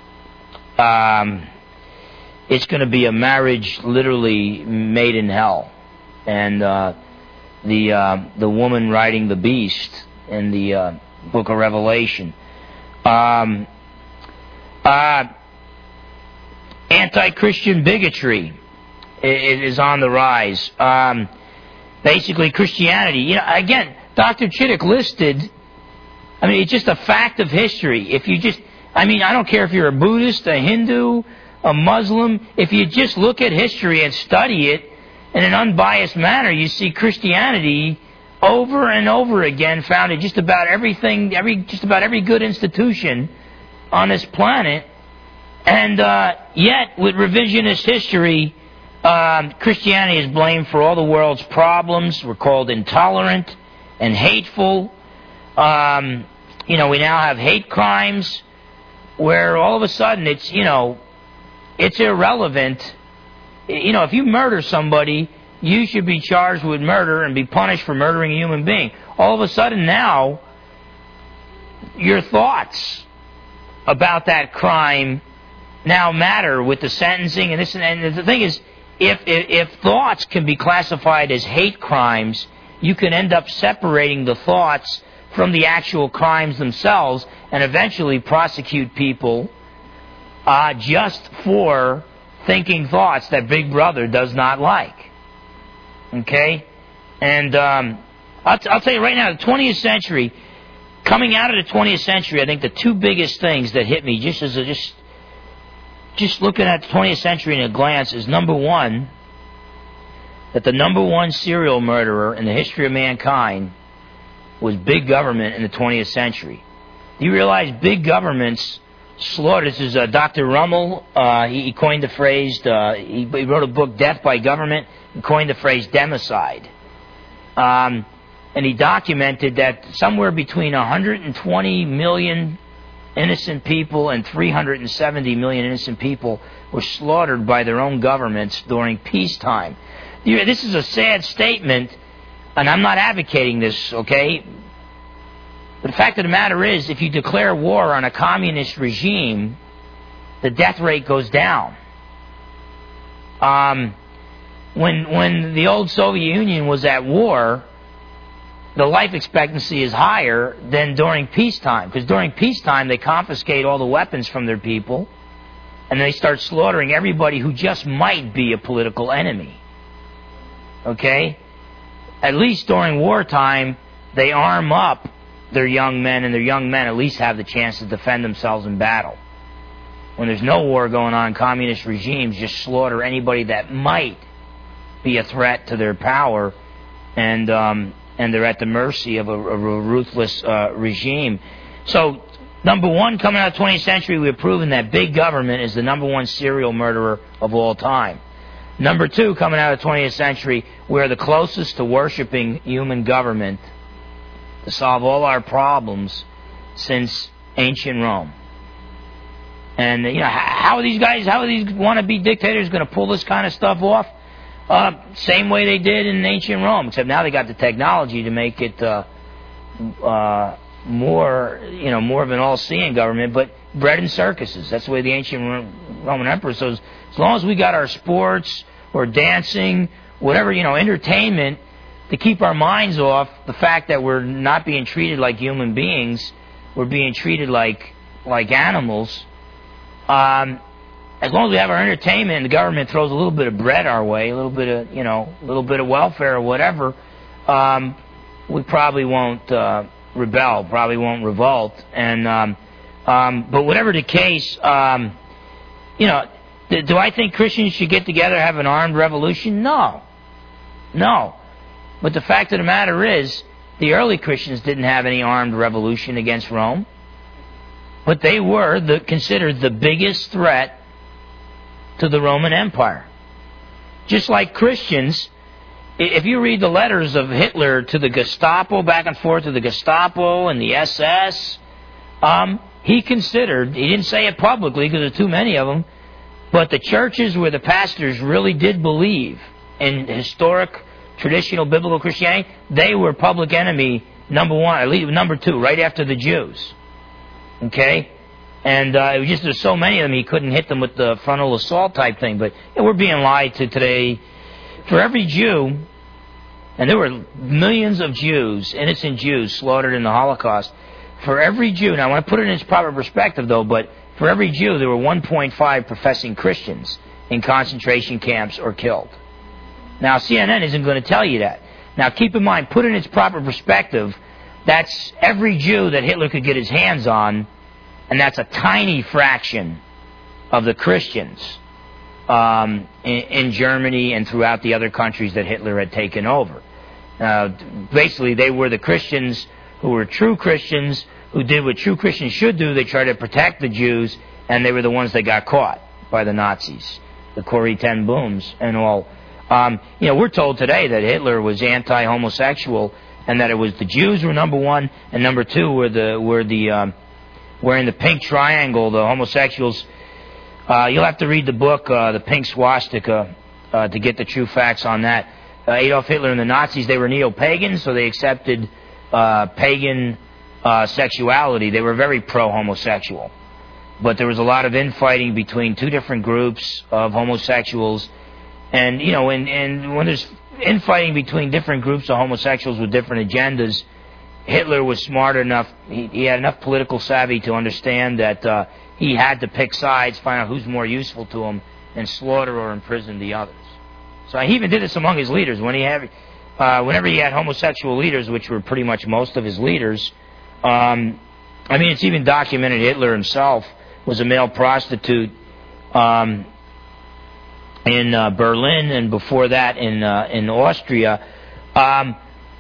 um, it's going to be a marriage literally made in hell. And uh, the uh, the woman riding the beast in the uh, book of Revelation. Um, uh, anti-Christian bigotry is on the rise. Um, basically, Christianity. You know, again, Doctor Chittick listed. I mean, it's just a fact of history. If you just, I mean, I don't care if you're a Buddhist, a Hindu, a Muslim. If you just look at history and study it in an unbiased manner, you see Christianity over and over again founded just about everything, every just about every good institution on this planet. And uh, yet, with revisionist history, um, Christianity is blamed for all the world's problems. We're called intolerant and hateful. Um, you know, we now have hate crimes where all of a sudden it's, you know, it's irrelevant. You know, if you murder somebody, you should be charged with murder and be punished for murdering a human being. All of a sudden now, your thoughts about that crime now matter with the sentencing and this. And the thing is, if, if if thoughts can be classified as hate crimes, you can end up separating the thoughts from the actual crimes themselves and eventually prosecute people uh, just for thinking thoughts that Big Brother does not like. Okay? And um, I'll, t- I'll tell you right now, the twentieth century, coming out of the twentieth century, I think the two biggest things that hit me, just as a, just just looking at the twentieth century in a glance, is number one, that the number one serial murderer in the history of mankind was big government in the twentieth century. Do you realize big governments slaughtered? This is uh, Doctor Rummel. Uh, he, he coined the phrase, uh, he, he wrote a book, Death by Government, and coined the phrase democide. Um, and he documented that somewhere between one hundred twenty million innocent people and three hundred seventy million innocent people were slaughtered by their own governments during peacetime. This is a sad statement, and I'm not advocating this, okay? But the fact of the matter is, if you declare war on a communist regime, the death rate goes down. Um, when when the old Soviet Union was at war, the life expectancy is higher than during peacetime. Because during peacetime, they confiscate all the weapons from their people, and they start slaughtering everybody who just might be a political enemy. Okay? At least during wartime, they arm up their young men, and their young men at least have the chance to defend themselves in battle. When there's no war going on, communist regimes just slaughter anybody that might be a threat to their power, and um, and they're at the mercy of a, of a ruthless uh, regime. So, number one, coming out of the twentieth century, we've proven that big government is the number one serial murderer of all time. Number two, coming out of the twentieth century, we're the closest to worshiping human government to solve all our problems since ancient Rome. And, you know, how are these guys, how are these wannabe dictators going to pull this kind of stuff off? Uh, same way they did in ancient Rome, except now they got the technology to make it uh, uh, more, you know, more of an all-seeing government, but bread and circuses. That's the way the ancient Roman emperor. So as long as we got our sports or dancing, whatever, you know, entertainment, to keep our minds off the fact that we're not being treated like human beings, we're being treated like like animals. Um, as long as we have our entertainment and the government throws a little bit of bread our way, a little bit of, you know, a little bit of welfare or whatever, um, we probably won't uh, rebel, probably won't revolt. And um, um, but whatever the case, um, you know, th- do I think Christians should get together and have an armed revolution? No, no. But the fact of the matter is, the early Christians didn't have any armed revolution against Rome. But they were the, considered the biggest threat to the Roman Empire. Just like Christians, if you read the letters of Hitler to the Gestapo, back and forth to the Gestapo and the S S, um, he considered, he didn't say it publicly because there's too many of them, but the churches where the pastors really did believe in historic traditional biblical Christianity, they were public enemy number one, at least number two, right after the Jews. Okay? And uh, it was just there's so many of them, he couldn't hit them with the frontal assault type thing. But yeah, we're being lied to today. For every Jew, and there were millions of Jews, innocent Jews, slaughtered in the Holocaust. For every Jew, now I want to put it in its proper perspective though, but for every Jew, there were one point five professing Christians in concentration camps or killed. Now, C N N isn't going to tell you that. Now, keep in mind, put it in its proper perspective, that's every Jew that Hitler could get his hands on, and that's a tiny fraction of the Christians um, in, in Germany and throughout the other countries that Hitler had taken over. Uh, basically, they were the Christians who were true Christians, who did what true Christians should do. They tried to protect the Jews, and they were the ones that got caught by the Nazis, the Corrie ten Booms and all. Um, you know, we're told today that Hitler was anti-homosexual, and that it was the Jews were number one, and number two were the were the um, wearing the pink triangle, the homosexuals. Uh, you'll have to read the book, uh, The Pink Swastika, uh, to get the true facts on that. Uh, Adolf Hitler and the Nazis, they were neo-pagans, so they accepted uh, pagan uh, sexuality. They were very pro-homosexual. But there was a lot of infighting between two different groups of homosexuals. And, you know, and, and when there's infighting between different groups of homosexuals with different agendas, Hitler was smart enough, he, he had enough political savvy to understand that uh, he had to pick sides, find out who's more useful to him, and slaughter or imprison the others. So he even did this among his leaders. When he had, uh, whenever he had homosexual leaders, which were pretty much most of his leaders, um, I mean, it's even documented Hitler himself was a male prostitute um, in uh, Berlin, and before that in uh, in Austria. Um,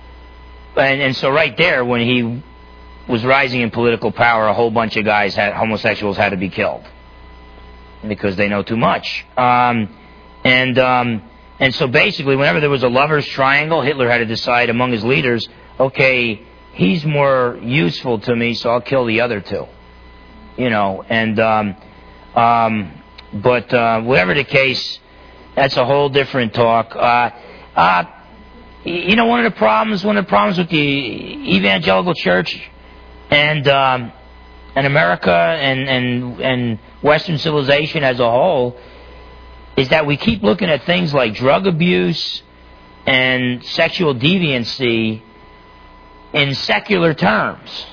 and, and so right there, when he was rising in political power, a whole bunch of guys, had, homosexuals, had to be killed because they know too much. Um, and um, and so basically, whenever there was a lover's triangle, Hitler had to decide among his leaders, okay, he's more useful to me, so I'll kill the other two. You know, and um, um, but uh, whatever the case, that's a whole different talk. Uh, uh, you know, one of the problems, one of the problems with the evangelical church and um, and America and, and and Western civilization as a whole is that we keep looking at things like drug abuse and sexual deviancy in secular terms.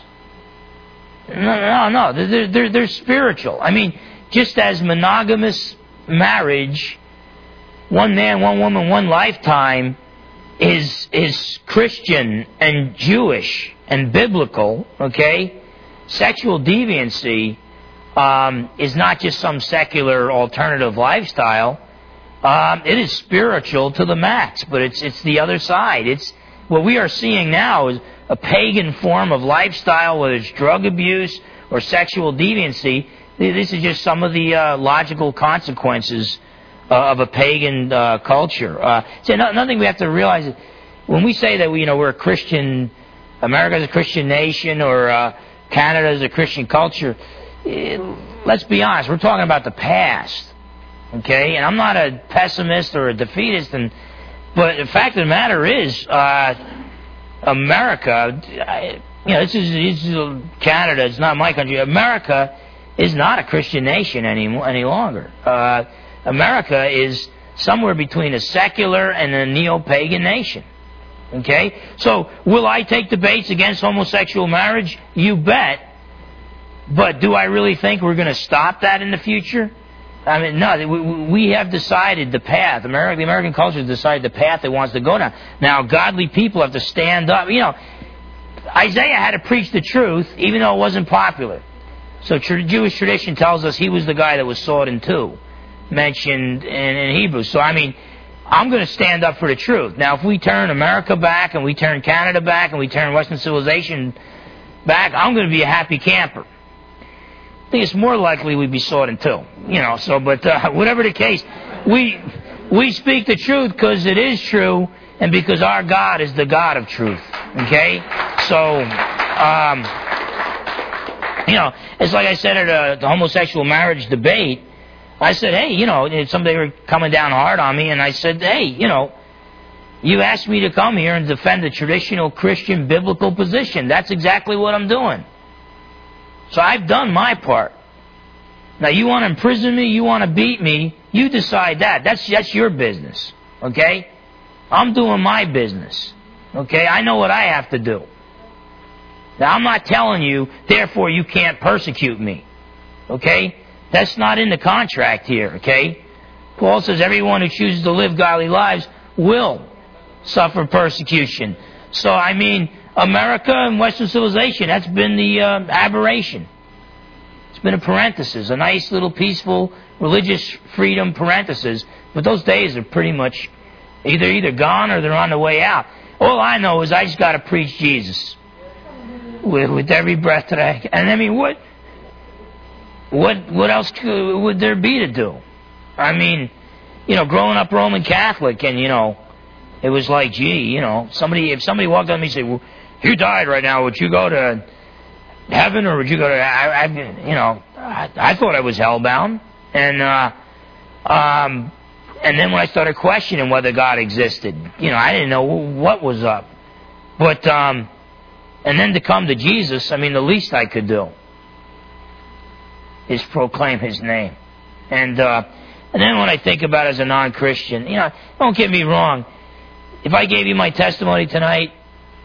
No, no, no. They're, they're, they're spiritual. I mean, just as monogamous marriage, one man, one woman, one lifetime, is is Christian and Jewish and biblical, okay? Sexual deviancy um, is not just some secular alternative lifestyle. Um, it is spiritual to the max, but it's it's the other side. It's what we are seeing now is a pagan form of lifestyle, whether it's drug abuse or sexual deviancy. This is just some of the uh, logical consequences uh, of a pagan uh, culture. Uh, so another thing we have to realize is when we say that we, you know, we're a Christian, America is a Christian nation, or uh, Canada is a Christian culture, it, let's be honest, we're talking about the past, okay? And I'm not a pessimist or a defeatist, and but the fact of the matter is, uh, America, you know, this is, this is Canada, it's not my country. America is not a Christian nation any, any longer. Uh, America is somewhere between a secular and a neo-pagan nation. Okay? So, will I take debates against homosexual marriage? You bet. But do I really think we're going to stop that in the future? I mean, no, we, we have decided the path. America, the American culture has decided the path it wants to go down. Now, godly people have to stand up. You know, Isaiah had to preach the truth, even though it wasn't popular. So tr- Jewish tradition tells us he was the guy that was sawed in two, mentioned in, in Hebrews. So, I mean, I'm going to stand up for the truth. Now, if we turn America back, and we turn Canada back, and we turn Western civilization back, I'm going to be a happy camper. I think it's more likely we'd be sawed in two, you know. So, but uh, whatever the case, we we speak the truth because it is true, and because our God is the God of truth. Okay, so um, you know, it's like I said at a, the homosexual marriage debate. I said, hey, you know, somebody were coming down hard on me, and I said, hey, you know, you asked me to come here and defend the traditional Christian biblical position. That's exactly what I'm doing. So I've done my part. Now, you want to imprison me, you want to beat me, you decide that. That's that's your business, okay? I'm doing my business, okay? I know what I have to do. Now, I'm not telling you, therefore you can't persecute me, okay? That's not in the contract here, okay? Paul says everyone who chooses to live godly lives will suffer persecution. So, I mean, America and Western civilization, that's been the uh, aberration. It's been a parenthesis, a nice little peaceful religious freedom parenthesis. But those days are pretty much either either gone or they're on the way out. All I know is I just got to preach Jesus with, with every breath that I can. And I mean, what, what, what else could, would there be to do? I mean, you know, growing up Roman Catholic, and you know, it was like, gee, you know, somebody if somebody walked up to me and said, well, you died right now, would you go to heaven or would you go to, I, I, you know, I, I thought I was hellbound. And, uh, um, and then when I started questioning whether God existed, you know, I didn't know what was up. But, um, and then to come to Jesus, I mean, the least I could do is proclaim His name. And, uh, and then when I think about it as a non-Christian, you know, don't get me wrong, if I gave you my testimony tonight,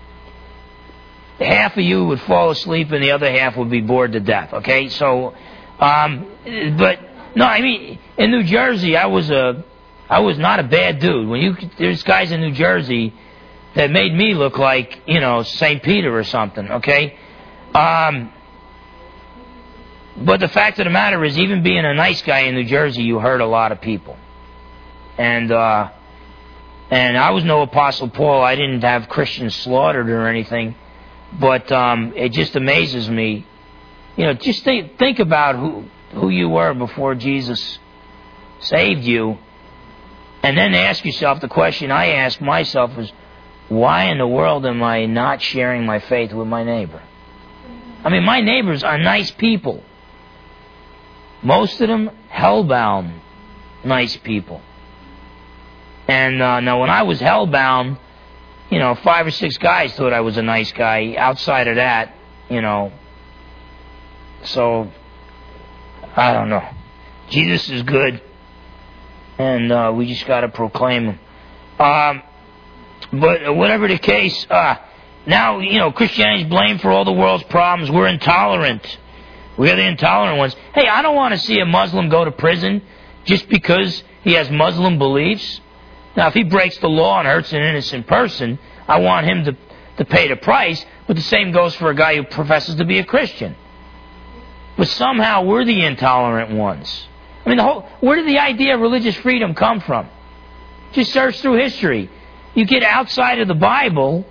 half of you would fall asleep and the other half would be bored to death, okay? So Um, but no, I mean, in New Jersey, I was a, I was not a bad dude. When you, there's guys in New Jersey that made me look like, you know, Saint Peter or something. Okay. Um, but the fact of the matter is, even being a nice guy in New Jersey, you hurt a lot of people. And uh, and I was no Apostle Paul. I didn't have Christians slaughtered or anything. But um, it just amazes me. You know, just think, think about who who you were before Jesus saved you, and then ask yourself the question I ask myself is, why in the world am I not sharing my faith with my neighbor? I mean, my neighbors are nice people. Most of them hellbound, nice people. And uh, now, when I was hellbound, you know, five or six guys thought I was a nice guy. Outside of that, you know. So, I don't know. Jesus is good, and uh, we just got to proclaim him. Um, but whatever the case, uh, now, you know, Christianity's blamed for all the world's problems. We're intolerant. We're the intolerant ones. Hey, I don't want to see a Muslim go to prison just because he has Muslim beliefs. Now, if he breaks the law and hurts an innocent person, I want him to, to pay the price, but the same goes for a guy who professes to be a Christian. But somehow we're the intolerant ones. I mean, the whole, where did the idea of religious freedom come from? Just search through history. You get outside of the Bible,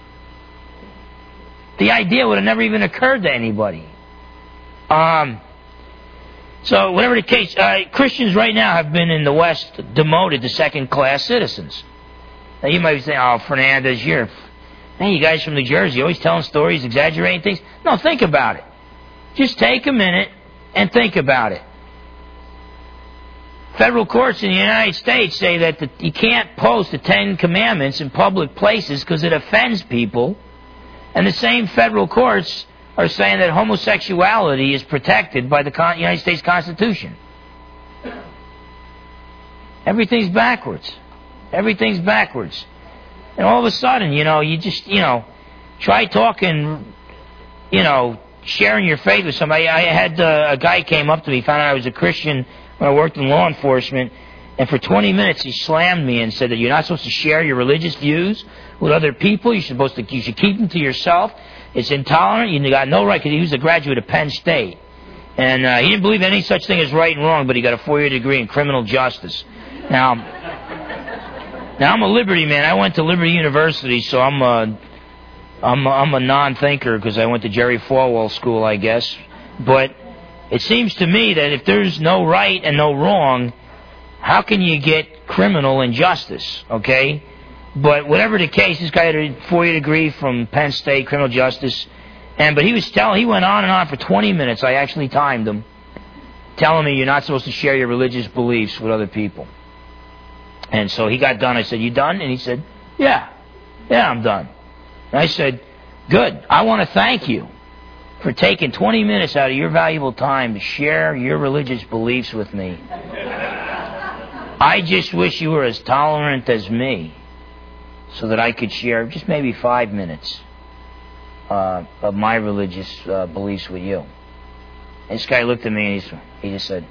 the idea would have never even occurred to anybody. Um... So, whatever the case, uh, Christians right now have been in the West demoted to second-class citizens. Now, you might be saying, oh, Fernandez, you're... Hey, you guys from New Jersey, always telling stories, exaggerating things. No, think about it. Just take a minute and think about it. Federal courts in the United States say that the, you can't post the Ten Commandments in public places because it offends people. And the same federal courts are saying that homosexuality is protected by the United States Constitution. Everything's backwards. Everything's backwards. And all of a sudden, you know, you just, you know, try talking, you know, sharing your faith with somebody. I had uh, a guy came up to me, found out I was a Christian when I worked in law enforcement, and for twenty minutes he slammed me and said that you're not supposed to share your religious views with other people. You're supposed to, you should keep them to yourself. It's intolerant. You got no right, because he was a graduate of Penn State. And uh, he didn't believe any such thing as right and wrong, but he got a four-year degree in criminal justice. Now, now I'm a Liberty man. I went to Liberty University, so I'm a, I'm a, I'm a non-thinker because I went to Jerry Falwell School, I guess. But it seems to me that if there's no right and no wrong, how can you get criminal injustice, okay? But whatever the case, this guy had a four-year degree from Penn State, criminal justice, and but he was telling, he went on and on for twenty minutes. I actually timed him, telling me you're not supposed to share your religious beliefs with other people. And so he got done. I said, "You done?" And he said, "Yeah, yeah, I'm done." And I said, "Good. I want to thank you for taking twenty minutes out of your valuable time to share your religious beliefs with me. I just wish you were as tolerant as me, so that I could share just maybe five minutes uh, of my religious uh, beliefs with you." And this guy looked at me and he, he just said,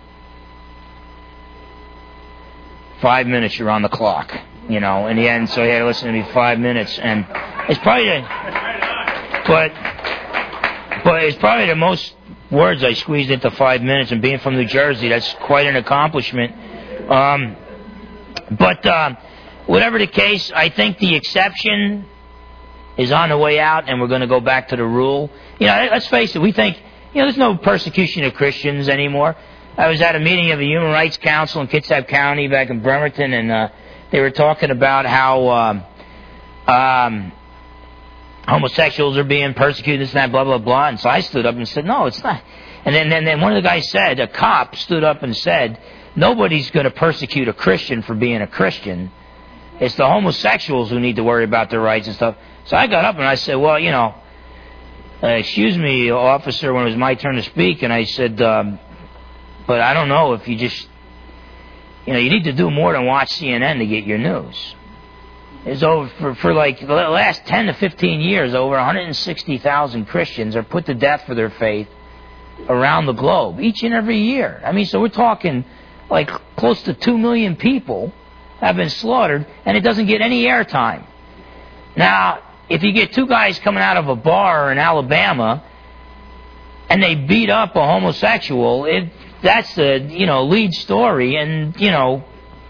five minutes, you're on the clock. You know, in the end, so he had to listen to me five minutes. And it's probably the, but, but it's probably the most words I squeezed into five minutes. And being from New Jersey, that's quite an accomplishment. Um, but, uh, whatever the case, I think the exception is on the way out, and we're going to go back to the rule. You know, let's face it, we think, you know, there's no persecution of Christians anymore. I was at a meeting of the Human Rights Council in Kitsap County back in Bremerton, and uh, they were talking about how um, um, homosexuals are being persecuted, this and that, blah, blah, blah. And so I stood up and said, no, it's not. And then, then, then one of the guys said, a cop stood up and said, nobody's going to persecute a Christian for being a Christian. It's the homosexuals who need to worry about their rights and stuff. So I got up and I said, well, you know, uh, excuse me, officer, when it was my turn to speak, and I said, um, but I don't know if you just, you know, you need to do more than watch C N N to get your news. It's over for, for like the last ten to fifteen years, over one hundred sixty thousand Christians are put to death for their faith around the globe, each and every year. I mean, so we're talking like close to two million people have been slaughtered, and it doesn't get any airtime. Now, if you get two guys coming out of a bar in Alabama and they beat up a homosexual, it, that's the, you know, lead story, and, you know,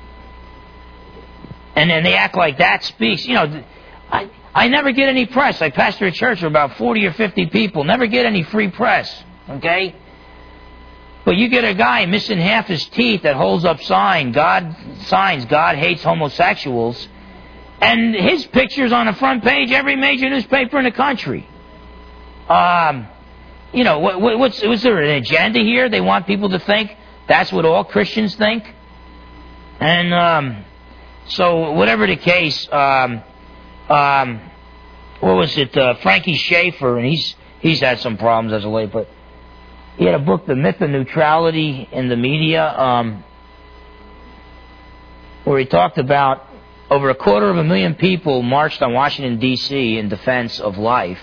and then they act like that speaks. You know, I, I never get any press. I pastor a church of about forty or fifty people. Never get any free press, okay? But you get a guy missing half his teeth that holds up sign, God signs, God hates homosexuals, and his picture's on the front page every major newspaper in the country. Um, you know, what, what's was there an agenda here? They want people to think that's what all Christians think, and um, so whatever the case, um, um, what was it? Uh, Frankie Schaeffer, and he's he's had some problems as of late, but he had a book, The Myth of Neutrality in the Media, um, where he talked about over a quarter of a million people marched on Washington, D C in defense of life.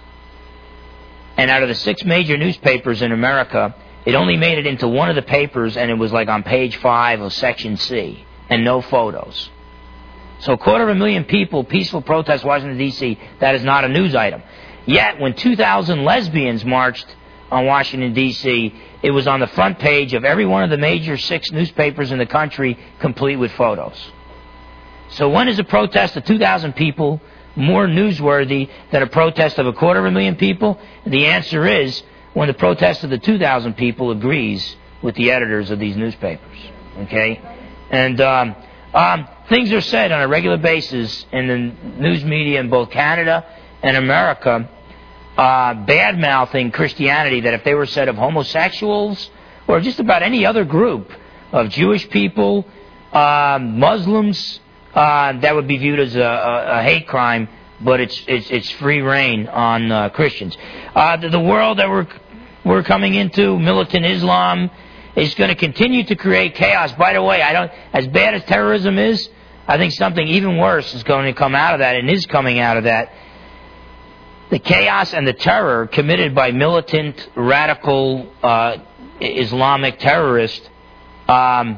And out of the six major newspapers in America, it only made it into one of the papers, and it was like on page five of Section C, and no photos. So a quarter of a million people, peaceful protest, Washington, D C, that is not a news item. Yet, when two thousand lesbians marched on Washington, D C, it was on the front page of every one of the major six newspapers in the country, complete with photos. So when is a protest of two thousand people more newsworthy than a protest of a quarter of a million people? The answer is when the protest of the two thousand people agrees with the editors of these newspapers. Okay? And um, um, things are said on a regular basis in the news media in both Canada and America, Uh, bad-mouthing Christianity, that if they were said of homosexuals or just about any other group of Jewish people, uh, Muslims, uh, that would be viewed as a, a, a hate crime, but it's it's, it's free reign on uh, Christians. Uh, the, the world that we're, we're coming into, militant Islam, is going to continue to create chaos. By the way, I don't, as bad as terrorism is, I think something even worse is going to come out of that, and is coming out of that. The chaos and the terror committed by militant, radical uh, Islamic terrorists um,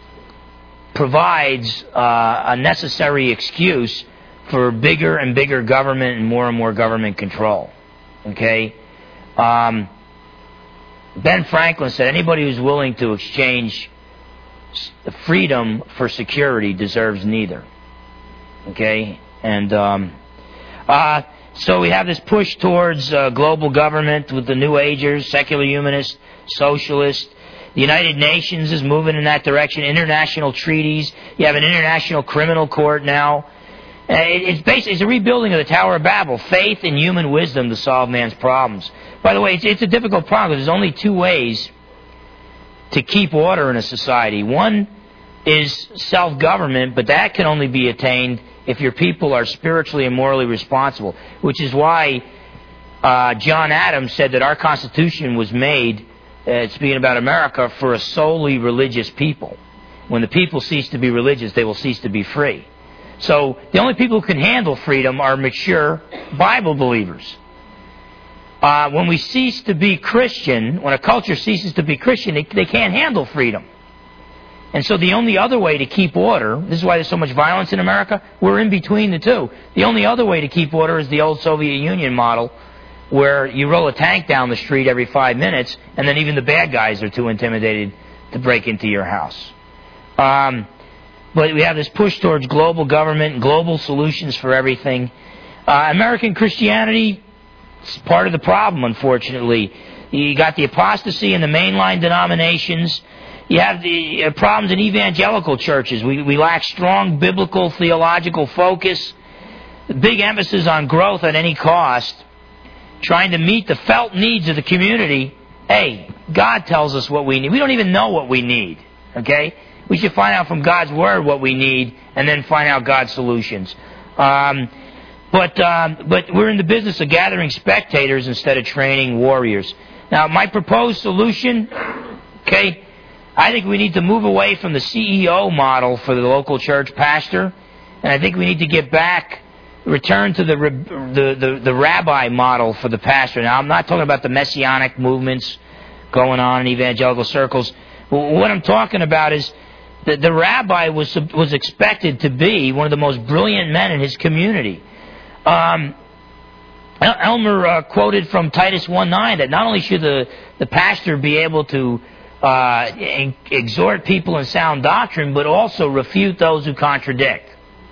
provides uh, a necessary excuse for bigger and bigger government and more and more government control. Okay? Um, Ben Franklin said anybody who's willing to exchange freedom for security deserves neither. Okay? And um, uh, so we have this push towards uh, global government with the New Agers, secular humanists, socialists. The United Nations is moving in that direction. International treaties. You have an international criminal court now. Uh, it, it's basically it's a rebuilding of the Tower of Babel. Faith and human wisdom to solve man's problems. By the way, it's, it's a difficult problem because there's only two ways to keep order in a society. One is self-government, but that can only be attained if your people are spiritually and morally responsible, which is why uh, John Adams said that our Constitution was made, uh, speaking about America, for a solely religious people. When the people cease to be religious, they will cease to be free. So the only people who can handle freedom are mature Bible believers. Uh, when we cease to be Christian, when a culture ceases to be Christian, they, they can't handle freedom. And so the only other way to keep order, this is why there's so much violence in America, we're in between the two. The only other way to keep order is the old Soviet Union model, where you roll a tank down the street every five minutes, and then even the bad guys are too intimidated to break into your house. Um, but we have this push towards global government, global solutions for everything. Uh, American Christianity is part of the problem, unfortunately. You got the apostasy in the mainline denominations. You have the uh, problems in evangelical churches. We, we lack strong biblical theological focus. Big emphasis on growth at any cost. Trying to meet the felt needs of the community. Hey, God tells us what we need. We don't even know what we need. Okay? We should find out from God's Word what we need and then find out God's solutions. Um, but, um, but we're in the business of gathering spectators instead of training warriors. Now, my proposed solution, okay, I think we need to move away from the C E O model for the local church pastor, and I think we need to get back, return to the the the, the rabbi model for the pastor. Now, I'm not talking about the messianic movements going on in evangelical circles. What I'm talking about is that the rabbi was was expected to be one of the most brilliant men in his community. Um, Elmer uh, quoted from Titus one nine that not only should the, the pastor be able to uh, exhort people in sound doctrine, but also refute those who contradict.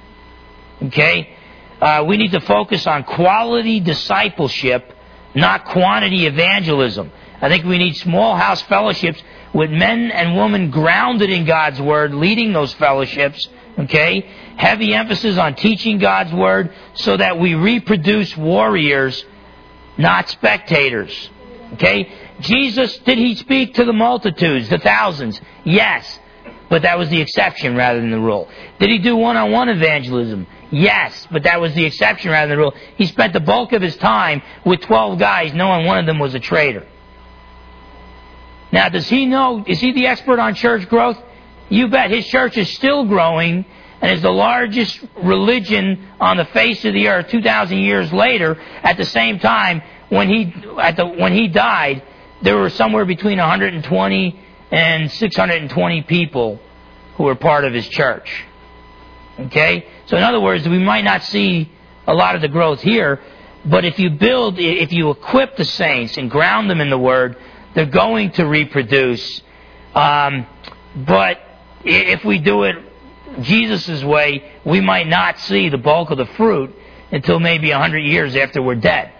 Okay? Uh, we need to focus on quality discipleship, not quantity evangelism. I think we need small house fellowships with men and women grounded in God's Word, leading those fellowships. Okay? Heavy emphasis on teaching God's Word so that we reproduce warriors, not spectators. Okay? Jesus, did He speak to the multitudes, the thousands? Yes. But that was the exception rather than the rule. Did He do one-on-one evangelism? Yes. But that was the exception rather than the rule. He spent the bulk of His time with twelve guys knowing one of them was a traitor. Now, does He know, is He the expert on church growth? You bet. His church is still growing and is the largest religion on the face of the earth two thousand years later. At the same time, when he at the when he died, there were somewhere between one hundred twenty and six hundred twenty people who were part of his church. Okay? So in other words, we might not see a lot of the growth here, but if you build, if you equip the saints and ground them in the Word, they're going to reproduce. Um, but if we do it Jesus' way, we might not see the bulk of the fruit until maybe a hundred years after we're dead.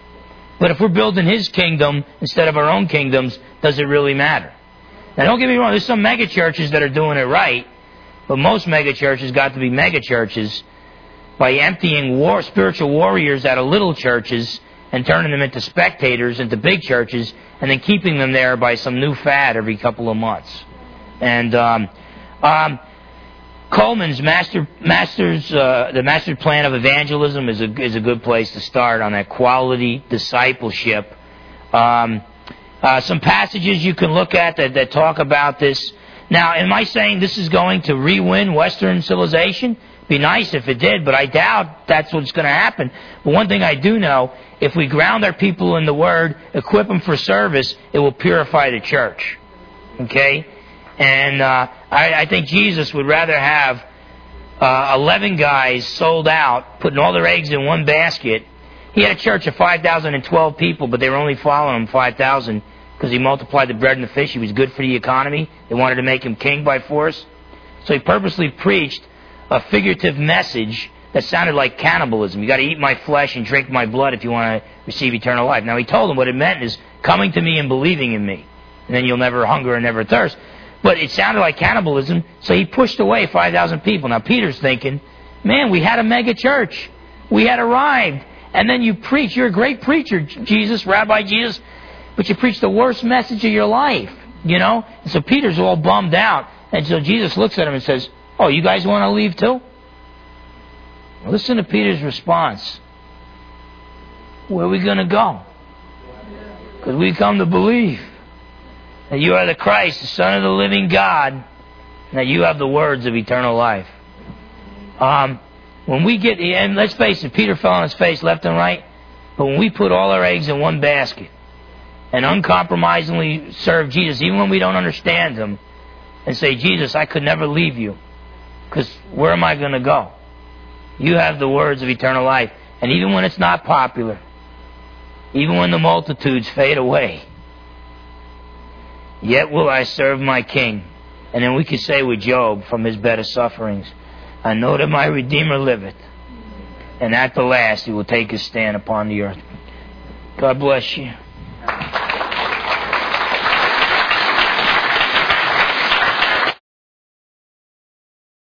But if we're building His kingdom instead of our own kingdoms, does it really matter? Now, don't get me wrong. There's some mega churches that are doing it right, but most mega churches got to be mega churches by emptying war, spiritual warriors out of little churches and turning them into spectators into big churches, and then keeping them there by some new fad every couple of months. And um, um, Coleman's master, masters, uh, the master plan of evangelism is a is a good place to start on that quality discipleship. Um, uh, some passages you can look at that, that talk about this. Now, am I saying this is going to re-win Western civilization? Be nice if it did, but I doubt that's what's going to happen. But one thing I do know, if we ground our people in the Word, equip them for service, it will purify the church. Okay? And uh, I, I think Jesus would rather have uh, eleven guys sold out, putting all their eggs in one basket. He had a church of five thousand twelve people, but they were only following him five thousand because he multiplied the bread and the fish. He was good for the economy. They wanted to make him king by force. So he purposely preached a figurative message that sounded like cannibalism. You got to eat my flesh and drink my blood if you want to receive eternal life. Now, he told them what it meant is coming to me and believing in me, and then you'll never hunger and never thirst. But it sounded like cannibalism, so he pushed away five thousand people. Now, Peter's thinking, man, we had a mega church. We had arrived. And then you preach. You're a great preacher, Jesus, Rabbi Jesus, but you preach the worst message of your life, you know? And so Peter's all bummed out. And so Jesus looks at him and says, oh, you guys want to leave too? Well, listen to Peter's response. Where are we going to go? Because we come to believe that you are the Christ, the Son of the living God, and that you have the words of eternal life. Um, when we get, and let's face it, Peter fell on his face left and right, but when we put all our eggs in one basket and uncompromisingly serve Jesus, even when we don't understand Him, and say, Jesus, I could never leave you, because where am I going to go? You have the words of eternal life. And even when it's not popular, even when the multitudes fade away, yet will I serve my King. And then we could say with Job from his bed of sufferings, I know that my Redeemer liveth, and at the last He will take His stand upon the earth. God bless you.